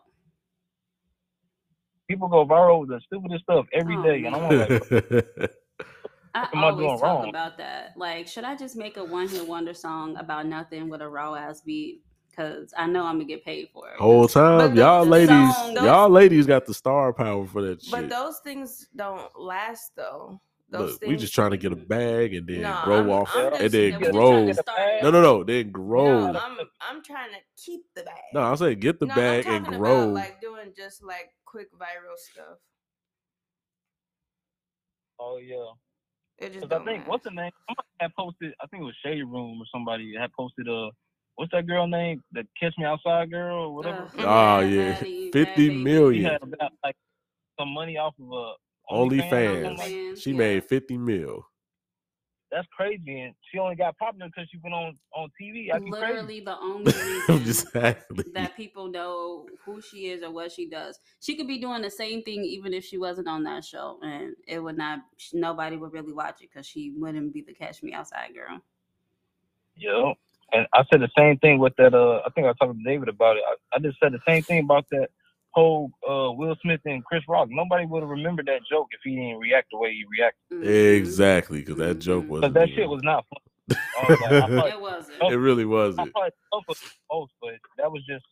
Speaker 4: People go viral with the stupidest stuff every oh, day, man. And I'm like,
Speaker 3: I always talk wrong? about that. Like, should I just make a one-hit wonder song about nothing with a raw ass beat? Because I know I'm gonna get paid for it.
Speaker 2: Whole time, y'all ladies, song, those, y'all ladies got the star power for that shit.
Speaker 1: But those things don't last though. Those
Speaker 2: Look,
Speaker 1: things,
Speaker 2: we just trying to get a bag and then
Speaker 1: no,
Speaker 2: grow
Speaker 1: I'm,
Speaker 2: off,
Speaker 1: I'm
Speaker 2: and then grow. No, no, no, then grow.
Speaker 1: No, I'm, I'm trying to keep the bag.
Speaker 2: No, I'm saying get the
Speaker 1: no,
Speaker 2: bag
Speaker 1: I'm
Speaker 2: and grow.
Speaker 1: About, like doing just like quick viral stuff.
Speaker 4: Oh yeah.
Speaker 1: It just
Speaker 4: I think last. What's the name? Somebody had posted. I think it was Shade Room or somebody had posted a. Uh, What's that girl name? The Catch Me Outside girl or whatever?
Speaker 2: Uh, oh, yeah. Maddie, fifty Maddie. million.
Speaker 4: She had about, like, some money off of a
Speaker 2: OnlyFans. Like, she yeah. made fifty mil.
Speaker 4: That's crazy. And she only got popular because she went on, on T V. That's
Speaker 3: literally
Speaker 4: crazy.
Speaker 3: The only reason
Speaker 2: exactly.
Speaker 3: that people know who she is or what she does. She could be doing the same thing even if she wasn't on that show. And it would not, nobody would really watch it because she wouldn't be the Catch Me Outside girl.
Speaker 4: Yeah. And I said the same thing with that. Uh, I think I talked to David about it. I, I just said the same thing about that whole uh, Will Smith and Chris Rock. Nobody would have remembered that joke if he didn't react the way he reacted.
Speaker 2: Exactly, because that joke was.
Speaker 4: Because that shit was not funny. like, thought,
Speaker 3: it wasn't.
Speaker 2: It really wasn't.
Speaker 4: I thought it was but that was just.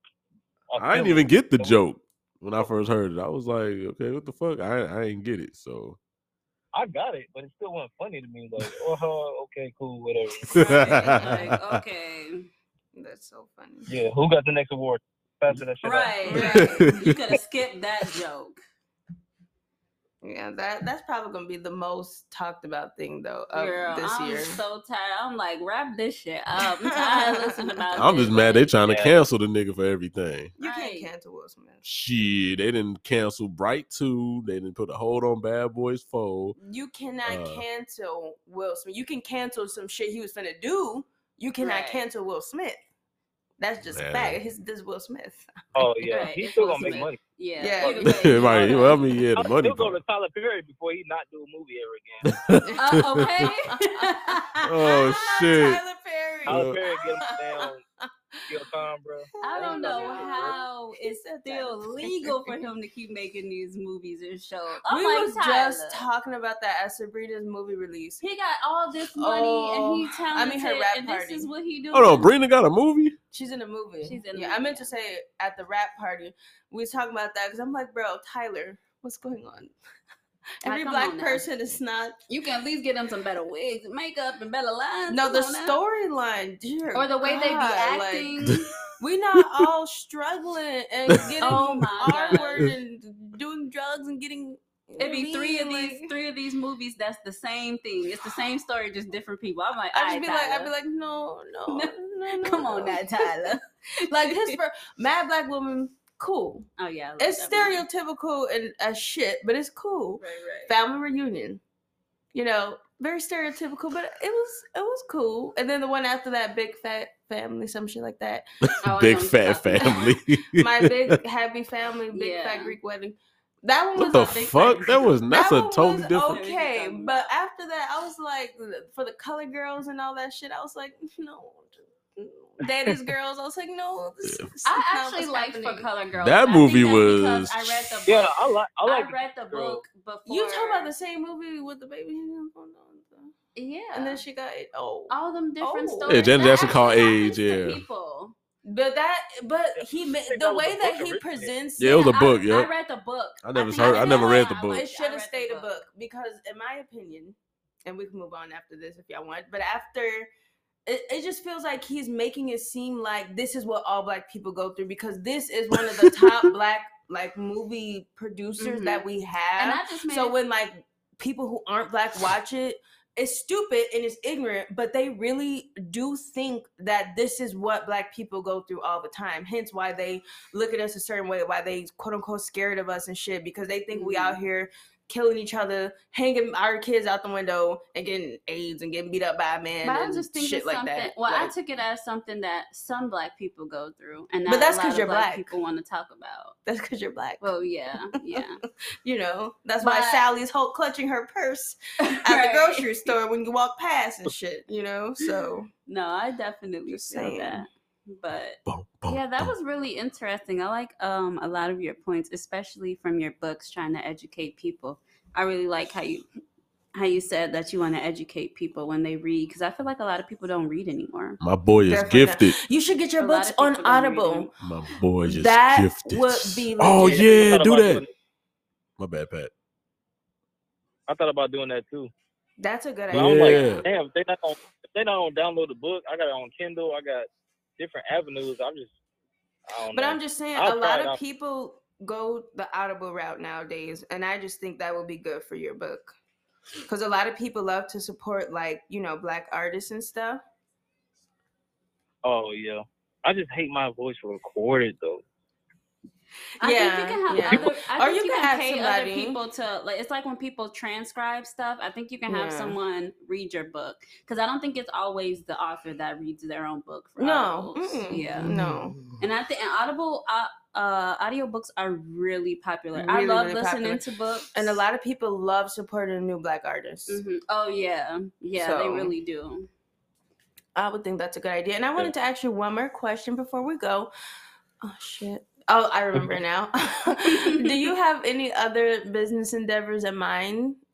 Speaker 2: I didn't even get the joke when I first heard it. I was like, okay, what the fuck? I I didn't get it. So
Speaker 4: I got it, but it still wasn't funny to me. Like, oh, okay, cool, whatever.
Speaker 3: Right, like, okay,
Speaker 1: that's so funny.
Speaker 4: Yeah, who got the next award? Pass that shit
Speaker 3: right, right. You could have skipped that joke.
Speaker 1: Yeah, that that's probably gonna be the most talked about thing though of
Speaker 3: Girl,
Speaker 1: this
Speaker 3: I'm
Speaker 1: year.
Speaker 3: I'm so tired. I'm like, wrap this shit up. I'm tired of listening about.
Speaker 2: I'm
Speaker 3: this.
Speaker 2: just mad they trying yeah. to cancel the nigga for everything.
Speaker 1: You
Speaker 3: right.
Speaker 1: can't cancel Will Smith.
Speaker 2: Shit, they didn't cancel Bright two. They didn't put a hold on Bad Boys four.
Speaker 1: You cannot
Speaker 2: uh,
Speaker 1: cancel Will Smith. You can cancel some shit he was finna do. You cannot
Speaker 3: right.
Speaker 1: cancel Will Smith. That's just
Speaker 2: Man.
Speaker 1: a fact. His this Will Smith.
Speaker 4: Oh yeah,
Speaker 3: right.
Speaker 4: he's
Speaker 3: it's
Speaker 4: still
Speaker 3: Will
Speaker 4: gonna
Speaker 3: Smith.
Speaker 4: make money.
Speaker 3: Yeah,
Speaker 1: yeah.
Speaker 2: right. Well, I mean, yeah, the money.
Speaker 4: He'll go to Tyler Perry before he not do a movie ever again.
Speaker 3: uh, okay.
Speaker 2: Oh shit.
Speaker 1: Tyler Perry.
Speaker 4: Tyler Perry get him down. Kill time, bro.
Speaker 3: I don't know how it's still legal for him to keep making these movies and shows. I'm
Speaker 1: we
Speaker 3: like,
Speaker 1: was
Speaker 3: Tyler.
Speaker 1: just talking about that at Sabrina's movie release.
Speaker 3: He got all this money
Speaker 1: oh,
Speaker 3: and he talented.
Speaker 1: I mean, her rap
Speaker 3: and
Speaker 1: party.
Speaker 3: This is what he doing.
Speaker 2: Oh no, Brina got a movie.
Speaker 1: She's in a movie.
Speaker 3: She's in. A
Speaker 1: yeah,
Speaker 3: movie.
Speaker 1: I meant to say at the rap party. We was talking about that because I'm like, bro, Tyler, what's going on? Every
Speaker 3: like,
Speaker 1: black person is not.
Speaker 3: You can at least get them some better wigs and makeup and better lines.
Speaker 1: No,
Speaker 3: come
Speaker 1: the storyline, dear.
Speaker 3: Or the way
Speaker 1: God,
Speaker 3: they be acting.
Speaker 1: Like, we not all struggling and getting
Speaker 3: oh
Speaker 1: R-word and doing drugs and getting.
Speaker 3: It'd be three of these, three of these movies. That's the same thing. It's the same story, just different people. I'm like,
Speaker 1: I'd be
Speaker 3: Tyler.
Speaker 1: like, I'd be like, no, no, no, no, no
Speaker 3: come on,
Speaker 1: no.
Speaker 3: now, Tyler.
Speaker 1: Like his for Mad Black Woman, cool.
Speaker 3: Oh yeah,
Speaker 1: it's stereotypical movie. and as shit, but it's cool.
Speaker 3: Right, right.
Speaker 1: Family reunion, you know, very stereotypical, but it was it was cool. And then the one after that, Big Fat Family, some shit like that.
Speaker 2: Oh, big Fat Family.
Speaker 1: My Big Happy Family, Big yeah. Fat Greek Wedding. That one was
Speaker 2: what the
Speaker 1: a big
Speaker 2: fuck?
Speaker 1: Fat
Speaker 2: That was that's
Speaker 1: that
Speaker 2: a totally different.
Speaker 1: Okay, but after that, I was like, for the color girls and all that shit, I was like, no. Daddy's Girls. I was like, no. This,
Speaker 2: yeah.
Speaker 1: this
Speaker 3: I actually liked For Color Girls.
Speaker 2: That
Speaker 3: I
Speaker 2: movie
Speaker 3: that
Speaker 2: was.
Speaker 3: I read the book.
Speaker 4: Yeah, I like. I like.
Speaker 3: I read the book before.
Speaker 1: You talking about the same movie with the baby?
Speaker 3: Yeah.
Speaker 1: And then she got it. Oh,
Speaker 3: all them different
Speaker 1: oh.
Speaker 3: stories.
Speaker 2: Yeah, Janet Jackson called age. Yeah.
Speaker 3: People.
Speaker 1: But that, but he, the way that he presents.
Speaker 2: Yeah, it was a book. Yeah,
Speaker 3: I read the book.
Speaker 2: I never heard. I never read the book.
Speaker 1: It should have stayed a book because, in my opinion, and we can move on after this if y'all want. But after. It, it just feels like he's making it seem like this is what all black people go through because this is one of the top black like movie producers mm-hmm. that we have.
Speaker 3: And I just made
Speaker 1: so
Speaker 3: it-
Speaker 1: when like people who aren't black watch it, it's stupid and it's ignorant, but they really do think that this is what black people go through all the time. Hence why they look at us a certain way, why they quote unquote scared of us and shit because they think mm-hmm. we out here killing each other, hanging our kids out the window, and getting AIDS and getting beat up by a man.
Speaker 3: But
Speaker 1: and
Speaker 3: I just think
Speaker 1: shit
Speaker 3: it's
Speaker 1: like
Speaker 3: something.
Speaker 1: that.
Speaker 3: Well,
Speaker 1: like,
Speaker 3: I took it as something that some black people go through, and not
Speaker 1: but that's
Speaker 3: because
Speaker 1: you're
Speaker 3: black,
Speaker 1: black.
Speaker 3: People want to talk about.
Speaker 1: That's because you're black.
Speaker 3: Well, yeah, yeah.
Speaker 1: You know, that's
Speaker 3: but,
Speaker 1: why Sally's whole clutching her purse at right. the grocery store when you walk past and shit. You know, so
Speaker 3: no, I definitely
Speaker 1: just
Speaker 3: feel
Speaker 1: saying.
Speaker 3: that. But
Speaker 2: boom, boom,
Speaker 3: yeah, that
Speaker 2: boom.
Speaker 3: was really interesting. I like um a lot of your points, especially from your books trying to educate people. I really like how you how you said that you want to educate people when they read because I feel like a lot of people don't read anymore.
Speaker 2: My boy is
Speaker 1: Definitely
Speaker 2: gifted.
Speaker 1: Not. You should get your a books on Audible.
Speaker 2: My boy is
Speaker 1: that
Speaker 2: gifted.
Speaker 1: Would be legit.
Speaker 2: Oh yeah, do that. My bad, Pat.
Speaker 4: I thought about doing that too.
Speaker 1: That's a good
Speaker 2: idea.
Speaker 4: I'm
Speaker 2: yeah.
Speaker 4: like, damn, if they not on, if they not on download the book, I got it on Kindle. I got different avenues. I'm just, I don't
Speaker 1: but
Speaker 4: know.
Speaker 1: I'm just saying,
Speaker 4: I'll
Speaker 1: a lot of
Speaker 4: out.
Speaker 1: people go the Audible route nowadays, and I just think that would be good for your book because a lot of people love to support, like, you know, black artists and stuff.
Speaker 4: Oh yeah, I just hate my voice recorded though.
Speaker 3: I
Speaker 1: yeah,
Speaker 3: think you can have
Speaker 1: yeah.
Speaker 3: other. I
Speaker 1: or
Speaker 3: think
Speaker 1: you
Speaker 3: you
Speaker 1: can,
Speaker 3: can
Speaker 1: have
Speaker 3: pay
Speaker 1: somebody.
Speaker 3: other people to like. It's like when people transcribe stuff. I think you can have
Speaker 1: yeah.
Speaker 3: someone read your book because I don't think it's always the author that reads their own book. For
Speaker 1: no,
Speaker 3: yeah,
Speaker 1: no.
Speaker 3: And I think Audible. Uh, Uh, audiobooks are really popular.
Speaker 1: Really,
Speaker 3: I love
Speaker 1: really
Speaker 3: listening
Speaker 1: popular.
Speaker 3: to books.
Speaker 1: And a lot of people love supporting new black artists.
Speaker 3: Mm-hmm. Oh, yeah. Yeah, so, they really do.
Speaker 1: I would think that's a good idea. And I wanted to ask you one more question before we go. Oh, shit. Oh, I remember now. Do you have any other business endeavors in mind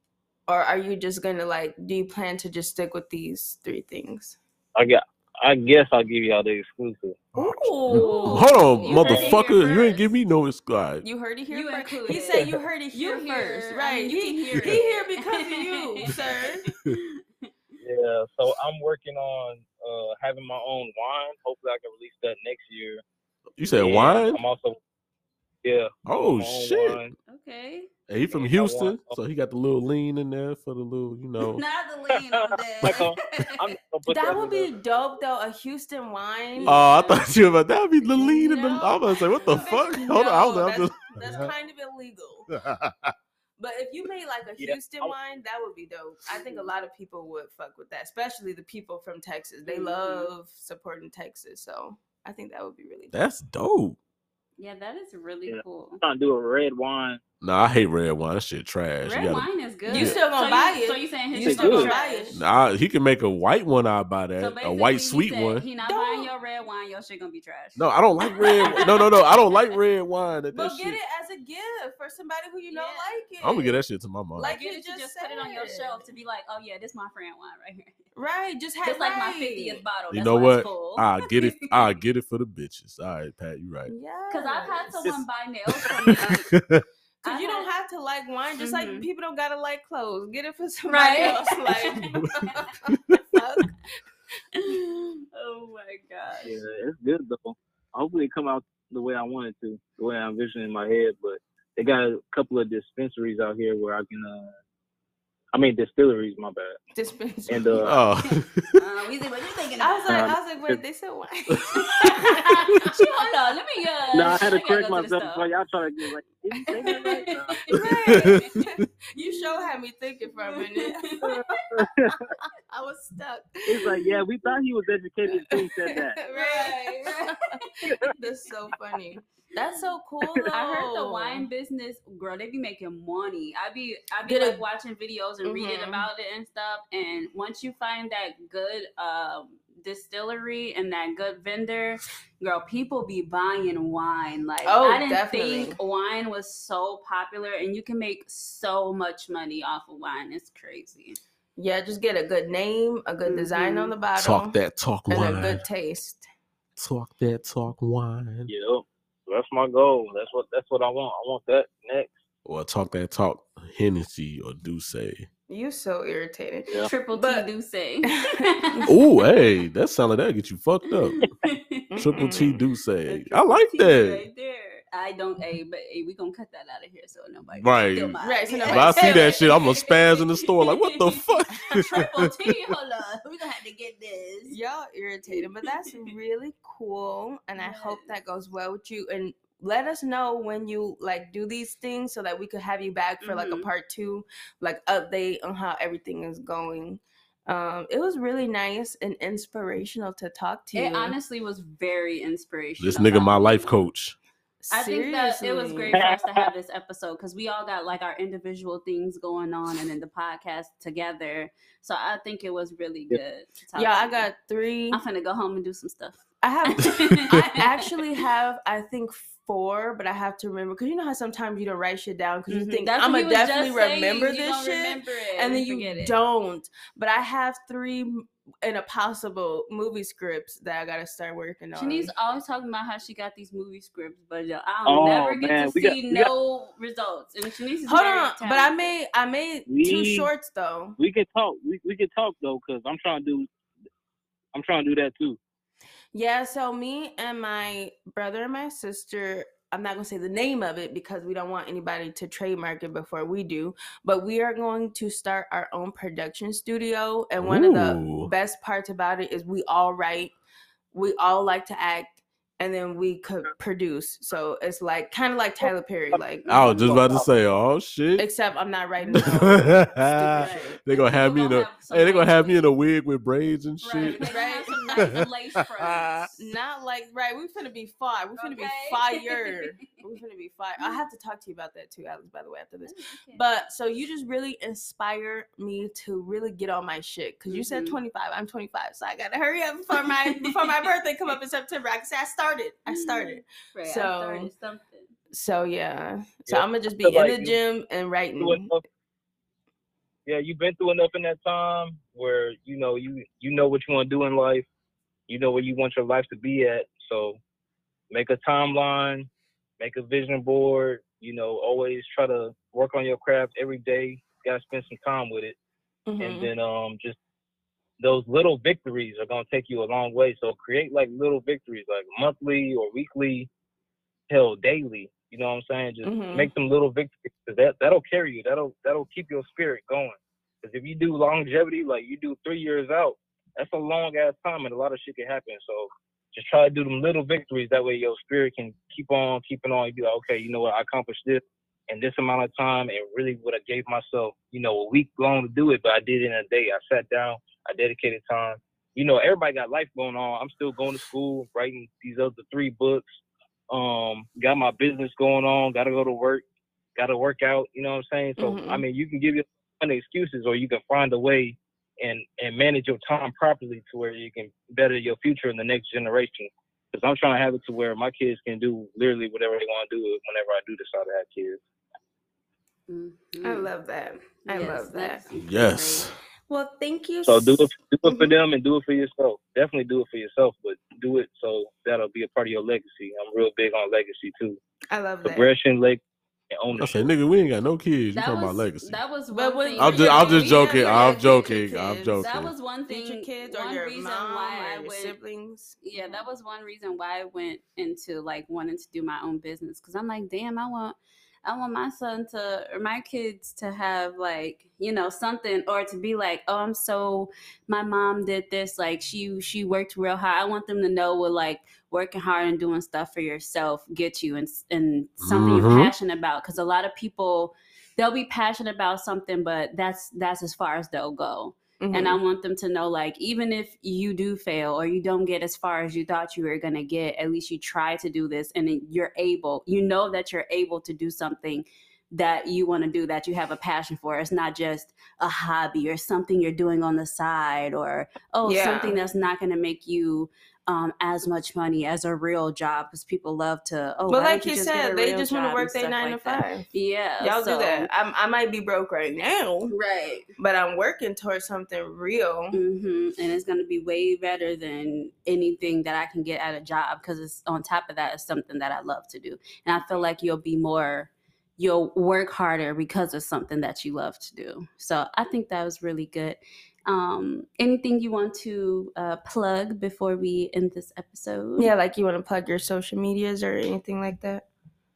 Speaker 1: or are you just gonna like? Do you plan to just stick with these three things?
Speaker 4: I got. I guess I'll give y'all the exclusive.
Speaker 2: Ooh. Hold on, you motherfucker! You ain't give me no exclusive.
Speaker 1: You heard it here
Speaker 3: you
Speaker 1: first.
Speaker 3: Included.
Speaker 1: He said you heard it here
Speaker 3: you
Speaker 1: first,
Speaker 3: hear,
Speaker 1: right?
Speaker 3: I mean, you
Speaker 1: he
Speaker 3: hear
Speaker 1: he here because of you, sir.
Speaker 4: Yeah, so I'm working on uh, having my own wine. Hopefully, I can release that next year.
Speaker 2: You said
Speaker 4: and
Speaker 2: wine?
Speaker 4: I'm also, yeah.
Speaker 2: Oh shit!
Speaker 3: Wine. Okay.
Speaker 2: Hey, he from and Houston, want, so he got the little lean in there for the little, you know.
Speaker 3: Not the lean on that.
Speaker 1: that, that would be dope, though. A Houston wine.
Speaker 2: Oh, uh, I thought you were about that. Would be the lean in no. the. I was gonna say, what the fuck?
Speaker 1: No,
Speaker 2: Hold on, hold on.
Speaker 1: That's,
Speaker 2: just...
Speaker 1: that's kind of illegal. But if you made like a Houston yeah. wine, that would be dope. I think a lot of people would fuck with that, especially the people from Texas. They mm-hmm. love supporting Texas, so I think that would be really dope.
Speaker 2: That's dope.
Speaker 3: Yeah, that is really
Speaker 4: yeah.
Speaker 3: cool.
Speaker 4: I'm trying to do a red wine.
Speaker 2: Nah, I hate red wine. That shit trash.
Speaker 3: Red
Speaker 2: gotta...
Speaker 3: wine is good.
Speaker 1: You still gonna
Speaker 3: so
Speaker 1: buy
Speaker 3: you,
Speaker 1: it?
Speaker 3: So you saying his
Speaker 1: you
Speaker 3: shit
Speaker 1: still
Speaker 3: gonna
Speaker 1: buy it?
Speaker 2: Nah, he can make a white one. I'll buy that. So a white sweet
Speaker 3: he
Speaker 2: one.
Speaker 3: He not don't. buying your red wine. Your shit gonna be trash.
Speaker 2: No, I don't like red. no, no, no. I don't like red wine. That,
Speaker 1: but
Speaker 2: that
Speaker 1: get
Speaker 2: shit...
Speaker 1: it as a gift for somebody who you know yeah. like it.
Speaker 2: I'm gonna get that shit to my mom.
Speaker 3: Like you just, just put it on your shelf to be like, oh yeah, this my friend wine right here.
Speaker 1: Right, just have
Speaker 3: just
Speaker 1: right.
Speaker 3: like my fiftieth bottle.
Speaker 2: You
Speaker 3: That's
Speaker 2: know what?
Speaker 3: Full.
Speaker 2: I get it. I get it for the bitches. All right, Pat, you right.
Speaker 1: Yeah,
Speaker 3: because I've had someone buy nails from me.
Speaker 1: Because you don't have to like wine, just mm-hmm. like people don't gotta like clothes. Get it for somebody right. else. Like,
Speaker 3: oh my gosh.
Speaker 4: Yeah, it's good though. Hopefully, it come out the way I want it to, the way I envision in my head. But they got a couple of dispensaries out here where I can. Uh, I mean, distilleries. My bad.
Speaker 1: Dispensaries.
Speaker 4: And uh,
Speaker 2: oh.
Speaker 3: uh, we said, what you thinking?
Speaker 1: I was like, um, I was like, wait, they said wine.
Speaker 3: Hold on, let me. Uh,
Speaker 4: no, I had to correct myself before y'all try to get like. Did you think that right? No.
Speaker 1: Right. You sure had me thinking for a minute. I was stuck.
Speaker 4: It's like, yeah, we thought he was educated until he said that.
Speaker 1: Right. right. That's so funny. That's so cool though.
Speaker 3: I heard the wine business, girl, they be making money. I be I be like watching videos and mm-hmm. reading about it and stuff. And once you find that good um, distillery and that good vendor, girl, people be buying wine. Like
Speaker 1: oh,
Speaker 3: I didn't
Speaker 1: definitely.
Speaker 3: think wine was so popular, and you can make so much money off of wine. It's crazy.
Speaker 1: Yeah, just get a good name, a good mm-hmm. design on the bottle.
Speaker 2: Talk that talk
Speaker 1: and
Speaker 2: wine.
Speaker 1: And a good taste.
Speaker 2: Talk that talk wine.
Speaker 4: Yeah. That's my goal. That's what that's what I want. I want that next.
Speaker 2: Or talk that talk Hennessy or Douce.
Speaker 1: You so irritated.
Speaker 3: Yeah. Triple T but... Douce.
Speaker 2: Oh, hey, that sound like that get you fucked up. Triple T Douce. I like
Speaker 3: T
Speaker 2: that.
Speaker 3: Right there. I don't, hey, but hey, we gonna cut that out of here so nobody.
Speaker 2: Right.
Speaker 1: Right. So
Speaker 2: if I see that shit, I'm gonna spaz in the store. Like, what the fuck?
Speaker 3: Triple T. Hold on. We gonna have to get this.
Speaker 1: Y'all irritated, but that's really cool, and I hope that goes well with you. And let us know when you like do these things so that we could have you back for mm-hmm. like a part two, like update on how everything is going. Um, it was really nice and inspirational to talk to you.
Speaker 3: It honestly was very inspirational.
Speaker 2: This nigga, my life coach.
Speaker 3: I think that it was great for us to have this episode because we all got like our individual things going on and then the podcast together. So I think it was really good. To talk
Speaker 1: yeah,
Speaker 3: to
Speaker 1: I
Speaker 3: you.
Speaker 1: got three.
Speaker 3: I'm finna go home and do some stuff.
Speaker 1: I have. I actually have. I think four, but I have to remember because you know how sometimes you don't write shit down because
Speaker 3: mm-hmm.
Speaker 1: you think
Speaker 3: That's
Speaker 1: I'm gonna definitely remember
Speaker 3: you
Speaker 1: this shit,
Speaker 3: remember it
Speaker 1: and then
Speaker 3: and
Speaker 1: you
Speaker 3: it.
Speaker 1: don't. But I have three in a possible movie scripts that I gotta start working on.
Speaker 3: Shanice's always talking about how she got these movie scripts, but yo, I'll
Speaker 4: oh,
Speaker 3: never get
Speaker 4: man.
Speaker 3: to
Speaker 4: we
Speaker 3: see
Speaker 4: got,
Speaker 3: no
Speaker 4: got,
Speaker 3: results. And Shanice is
Speaker 1: hold
Speaker 3: very
Speaker 1: on,
Speaker 3: talented.
Speaker 1: but I made I made
Speaker 4: we,
Speaker 1: two shorts though.
Speaker 4: We can talk. We we can talk though, because I'm trying to do. I'm trying to do that too.
Speaker 1: Yeah, so me and my brother and my sister, I'm not going to say the name of it because we don't want anybody to trademark it before we do, but we are going to start our own production studio. And one Ooh. of the best parts about it is we all write, we all like to act, and then we could produce. So it's like kind of like Tyler Perry. Like
Speaker 2: I was just about to say, oh shit.
Speaker 1: Except I'm not writing. They're
Speaker 2: gonna have me in a hey, they're gonna have me in a wig with braids and shit.
Speaker 3: Right, right. Some nice lace fronts.
Speaker 1: Not like right. We finna be fire. We finna okay. be fire. We finna be fire. I have to talk to you about that too, Alex. By the way, after this. Okay. But so you just really inspire me to really get on my shit because mm-hmm. you said twenty-five. I'm twenty-five, so I gotta hurry up before my before my birthday come up in September. I can say I started. I started.
Speaker 3: Right,
Speaker 1: so,
Speaker 3: I started something.
Speaker 1: So yeah. So
Speaker 4: yeah,
Speaker 1: I'm gonna just be in like the gym and writing.
Speaker 4: yeah, you've been through enough in that time where you know you you know what you want to do in life. You know where you want your life to be at. So make a timeline, make a vision board. You know, always try to work on your craft every day. You gotta spend some time with it, mm-hmm. and then um just those little victories are gonna take you a long way. So create like little victories, like monthly or weekly, hell, daily. You know what I'm saying? Just mm-hmm. make some little victories, because that that'll carry you. That'll that'll keep your spirit going. Because if you do longevity, like you do three years out, that's a long ass time, and a lot of shit can happen. So just try to do them little victories. That way your spirit can keep on keeping on. You be like, okay, you know what? I accomplished this in this amount of time, and really would have gave myself, you know, a week long to do it, but I did it in a day. I sat down, I dedicated time. You know, everybody got life going on. I'm still going to school, writing these other three books. Um, got my business going on. Got to go to work. Got to work out. You know what I'm saying? So mm-hmm. I mean, you can give yourself excuses, or you can find a way and and manage your time properly to where you can better your future in the next generation. Because I'm trying to have it to where my kids can do literally whatever they want to do whenever I do decide to have kids.
Speaker 1: Mm-hmm. I love that. I yes, love that.
Speaker 2: Yes.
Speaker 1: Great. Well, thank you.
Speaker 4: So do it, do it mm-hmm. for them and do it for yourself. Definitely do it for yourself, but do it so that'll be a part of your legacy. I'm real big on legacy too.
Speaker 1: I love
Speaker 4: that. Progression, legacy, and ownership.
Speaker 2: I say, nigga, we ain't got no kids. You
Speaker 3: that
Speaker 2: talking
Speaker 3: was,
Speaker 2: about legacy?
Speaker 3: That was one thing.
Speaker 2: I'm just, I'm just joking. I'm joking. I'm joking.
Speaker 3: That was one thing.
Speaker 1: Future kids
Speaker 3: one
Speaker 1: or your
Speaker 3: reason
Speaker 1: mom
Speaker 3: why
Speaker 1: or
Speaker 3: I
Speaker 1: your
Speaker 3: went,
Speaker 1: siblings.
Speaker 3: Yeah, that was one reason why I went into like wanting to do my own business, because I'm like, damn, I want. I want my son to, or my kids to have like, you know, something, or to be like, oh, I'm so, my mom did this, like she, she worked real hard. I want them to know what like working hard and doing stuff for yourself get you, and, and something mm-hmm. you're passionate about. Cause a lot of people, they'll be passionate about something, but that's, that's as far as they'll go. Mm-hmm. And I want them to know, like, even if you do fail or you don't get as far as you thought you were going to get, at least you try to do this, and you're able, you know that you're able to do something that you want to do, that you have a passion for. It's not just a hobby or something you're doing on the side, or, oh, yeah. something that's not going to make you um, as much money as a real job, because people love to, oh,
Speaker 1: but like you said, they just want to work their nine
Speaker 3: like
Speaker 1: to five.
Speaker 3: Yeah.
Speaker 1: Y'all
Speaker 3: so,
Speaker 1: do that. I'm, I might be broke right now.
Speaker 3: Right.
Speaker 1: But I'm working towards something real.
Speaker 3: Mm-hmm. And it's going to be way better than anything that I can get at a job, because it's on top of that, it's something that I love to do. And I feel like you'll be more, you'll work harder because of something that you love to do. So I think that was really good. Um, anything you want to uh, plug before we end this episode?
Speaker 1: Yeah, like you want to plug your social medias or anything like that?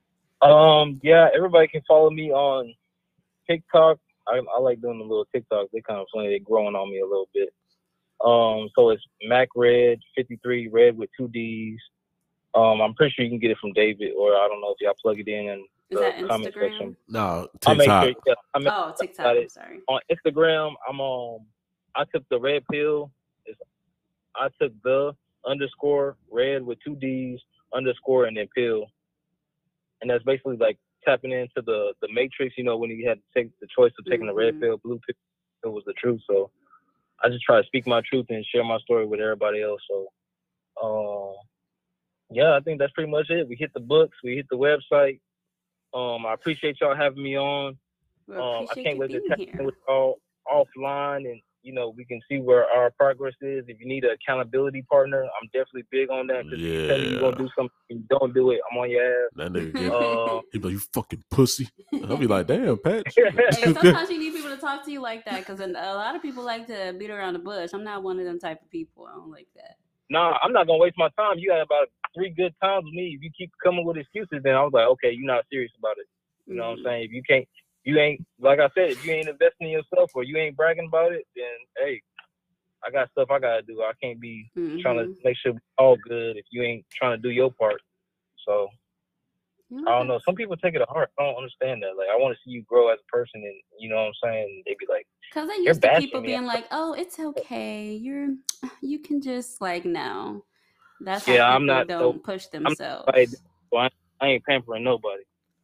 Speaker 4: Um, yeah, everybody can follow me on TikTok. I, I like doing the little TikToks. They're kind of funny. They're growing on me a little bit. Um, so it's Mac Red fifty-three, Red with two D's. Um, I'm pretty sure you can get it from David, or I don't know if y'all plug it in and
Speaker 3: is that
Speaker 4: comment
Speaker 3: Instagram?
Speaker 4: section.
Speaker 2: No, TikTok.
Speaker 4: Sure, yeah,
Speaker 3: oh, TikTok. I'm sorry.
Speaker 4: On Instagram, I'm on. I took the red pill. It's, I took the underscore red with two D's underscore and then pill, and that's basically like tapping into the the matrix. You know, when you had to take the choice of taking mm-hmm. the red pill, blue pill was the truth. So I just try to speak my truth and share my story with everybody else. So, uh, yeah, I think that's pretty much it. We hit the books. We hit the website. Um, I appreciate y'all having me on. Um, I can't wait to tap in with y'all offline, and you know, we can see where our progress is. If you need an accountability partner, I'm definitely big on that. Because yeah. if you tell me you're gonna do something, and you don't do it, I'm on your ass.
Speaker 2: That nigga get uh, he be like, you fucking pussy. I'll be like, damn, Patch.
Speaker 3: And sometimes you need people to talk to you like that, because a lot of people like to beat around the bush. I'm not one of them type of people. I don't like that.
Speaker 4: Nah, I'm not gonna waste my time. You had about three good times with me. If you keep coming with excuses, then I was like, okay, you're not serious about it. You know mm-hmm. what I'm saying? If you can't, you ain't, like I said, if you ain't investing in yourself or you ain't bragging about it, then hey, I got stuff I gotta do. I can't be mm-hmm. trying to make sure we're all good if you ain't trying to do your part. So mm-hmm. I don't know. Some people take it to heart. I don't understand that. Like, I want to see you grow as a person, and you know what I'm saying? They be like,
Speaker 3: because I used to people being like, "Oh, it's okay. You're, you can just like no." That's how
Speaker 4: yeah,
Speaker 3: people
Speaker 4: I'm not,
Speaker 3: don't
Speaker 4: so,
Speaker 3: push themselves.
Speaker 4: I'm not, so I ain't pampering nobody.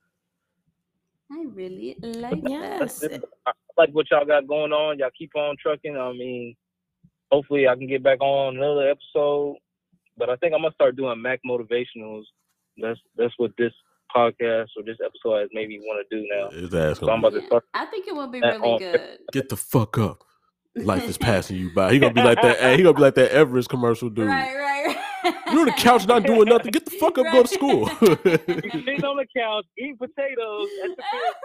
Speaker 3: I really like yes. that.
Speaker 4: I like what y'all got going on. Y'all keep on trucking. I mean, hopefully I can get back on another episode. But I think I'm gonna start doing Mac motivationals. That's that's what this podcast or this episode has made me want to do now.
Speaker 2: His ass
Speaker 4: So I'm
Speaker 2: gonna
Speaker 4: about
Speaker 2: be-
Speaker 4: to start.
Speaker 3: I think it will be really good.
Speaker 2: Get the fuck up. Life is passing you by. He gonna be like that. Hey, he gonna be like that Everest commercial dude.
Speaker 3: Right, right, right.
Speaker 2: You're on the couch not doing nothing. Get the fuck up,
Speaker 3: Right.
Speaker 2: go to school.
Speaker 4: You sit on the couch, eat potatoes at the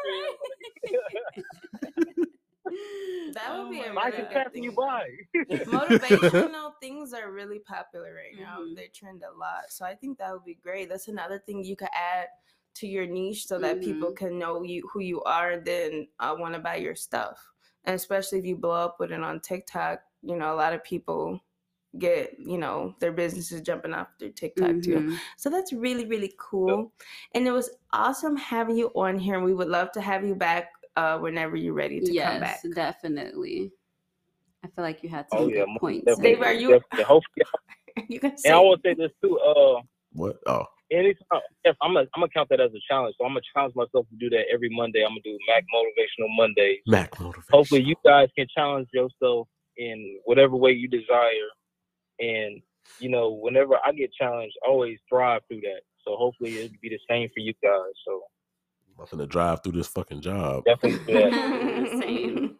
Speaker 4: crib.
Speaker 1: That would be a
Speaker 4: Life
Speaker 1: really
Speaker 4: is
Speaker 1: good
Speaker 4: passing
Speaker 1: thing.
Speaker 4: you by.
Speaker 1: Motivational things are really popular right now.
Speaker 3: Mhm.
Speaker 1: They trend a lot. So I think that would be great. That's another thing you could add to your niche so that people
Speaker 3: Mhm.
Speaker 1: can know you who you are and then uh, want to buy your stuff. And especially if you blow up with it on TikTok, you know, a lot of people get, you know, their businesses jumping off through TikTok too.
Speaker 3: Mhm.
Speaker 1: So that's really, really cool. And it was awesome having you on here. And we would love to have you back uh, whenever you're ready to come back.
Speaker 3: Yes, definitely. I feel like you had some
Speaker 4: Oh yeah,
Speaker 3: good
Speaker 4: most
Speaker 3: points.
Speaker 4: definitely,
Speaker 1: Dave, are
Speaker 4: most
Speaker 1: you-
Speaker 4: definitely. Hopefully,
Speaker 1: You can
Speaker 4: and
Speaker 1: say
Speaker 4: I want to say this too. Uh,
Speaker 2: What? Oh.
Speaker 4: anytime, if I'm gonna, I'm gonna count that as a challenge. So I'm gonna challenge myself to do that every Monday. I'm gonna do Mac Motivational Mondays.
Speaker 2: Mac motivation.
Speaker 4: Hopefully, you guys can challenge yourself in whatever way you desire. And you know, whenever I get challenged, I always thrive through that. So hopefully, it'll be the same for you guys. So
Speaker 2: I'm gonna drive through this fucking job.
Speaker 4: definitely do that.
Speaker 3: Same.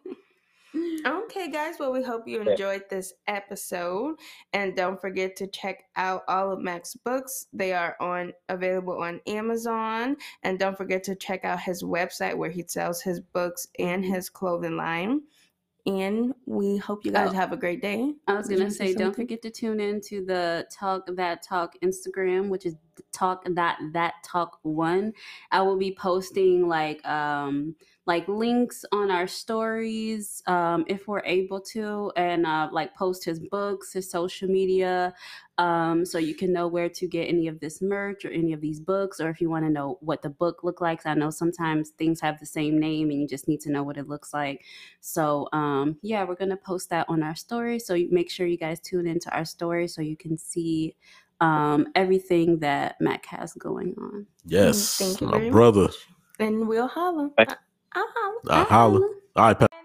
Speaker 1: Okay, guys. Well, we hope you enjoyed this episode, and don't forget to check out all of Mac's books. They are on available on Amazon, and don't forget to check out his website where he sells his books and his clothing line. And we hope you guys
Speaker 3: Oh.
Speaker 1: have a great day.
Speaker 3: I was
Speaker 1: Did
Speaker 3: gonna
Speaker 1: you
Speaker 3: say, don't
Speaker 1: something?
Speaker 3: forget to tune in to the Talk That Talk Instagram, which is Talk That That Talk One. I will be posting like um like links on our stories um if we're able to, and uh like post his books, his social media, um so you can know where to get any of this merch or any of these books, or if you want to know what the book look like. I know sometimes things have the same name and you just need to know what it looks like. So um yeah, we're gonna post that on our story, so you make sure you guys tune into our story so you can see um everything that Mac has going on.
Speaker 2: Yes,
Speaker 1: Thank you
Speaker 2: my
Speaker 1: very
Speaker 2: brother.
Speaker 1: much. And we'll holla.
Speaker 4: Thank-
Speaker 1: I- I'll holla.
Speaker 2: I holla. All right, Pat.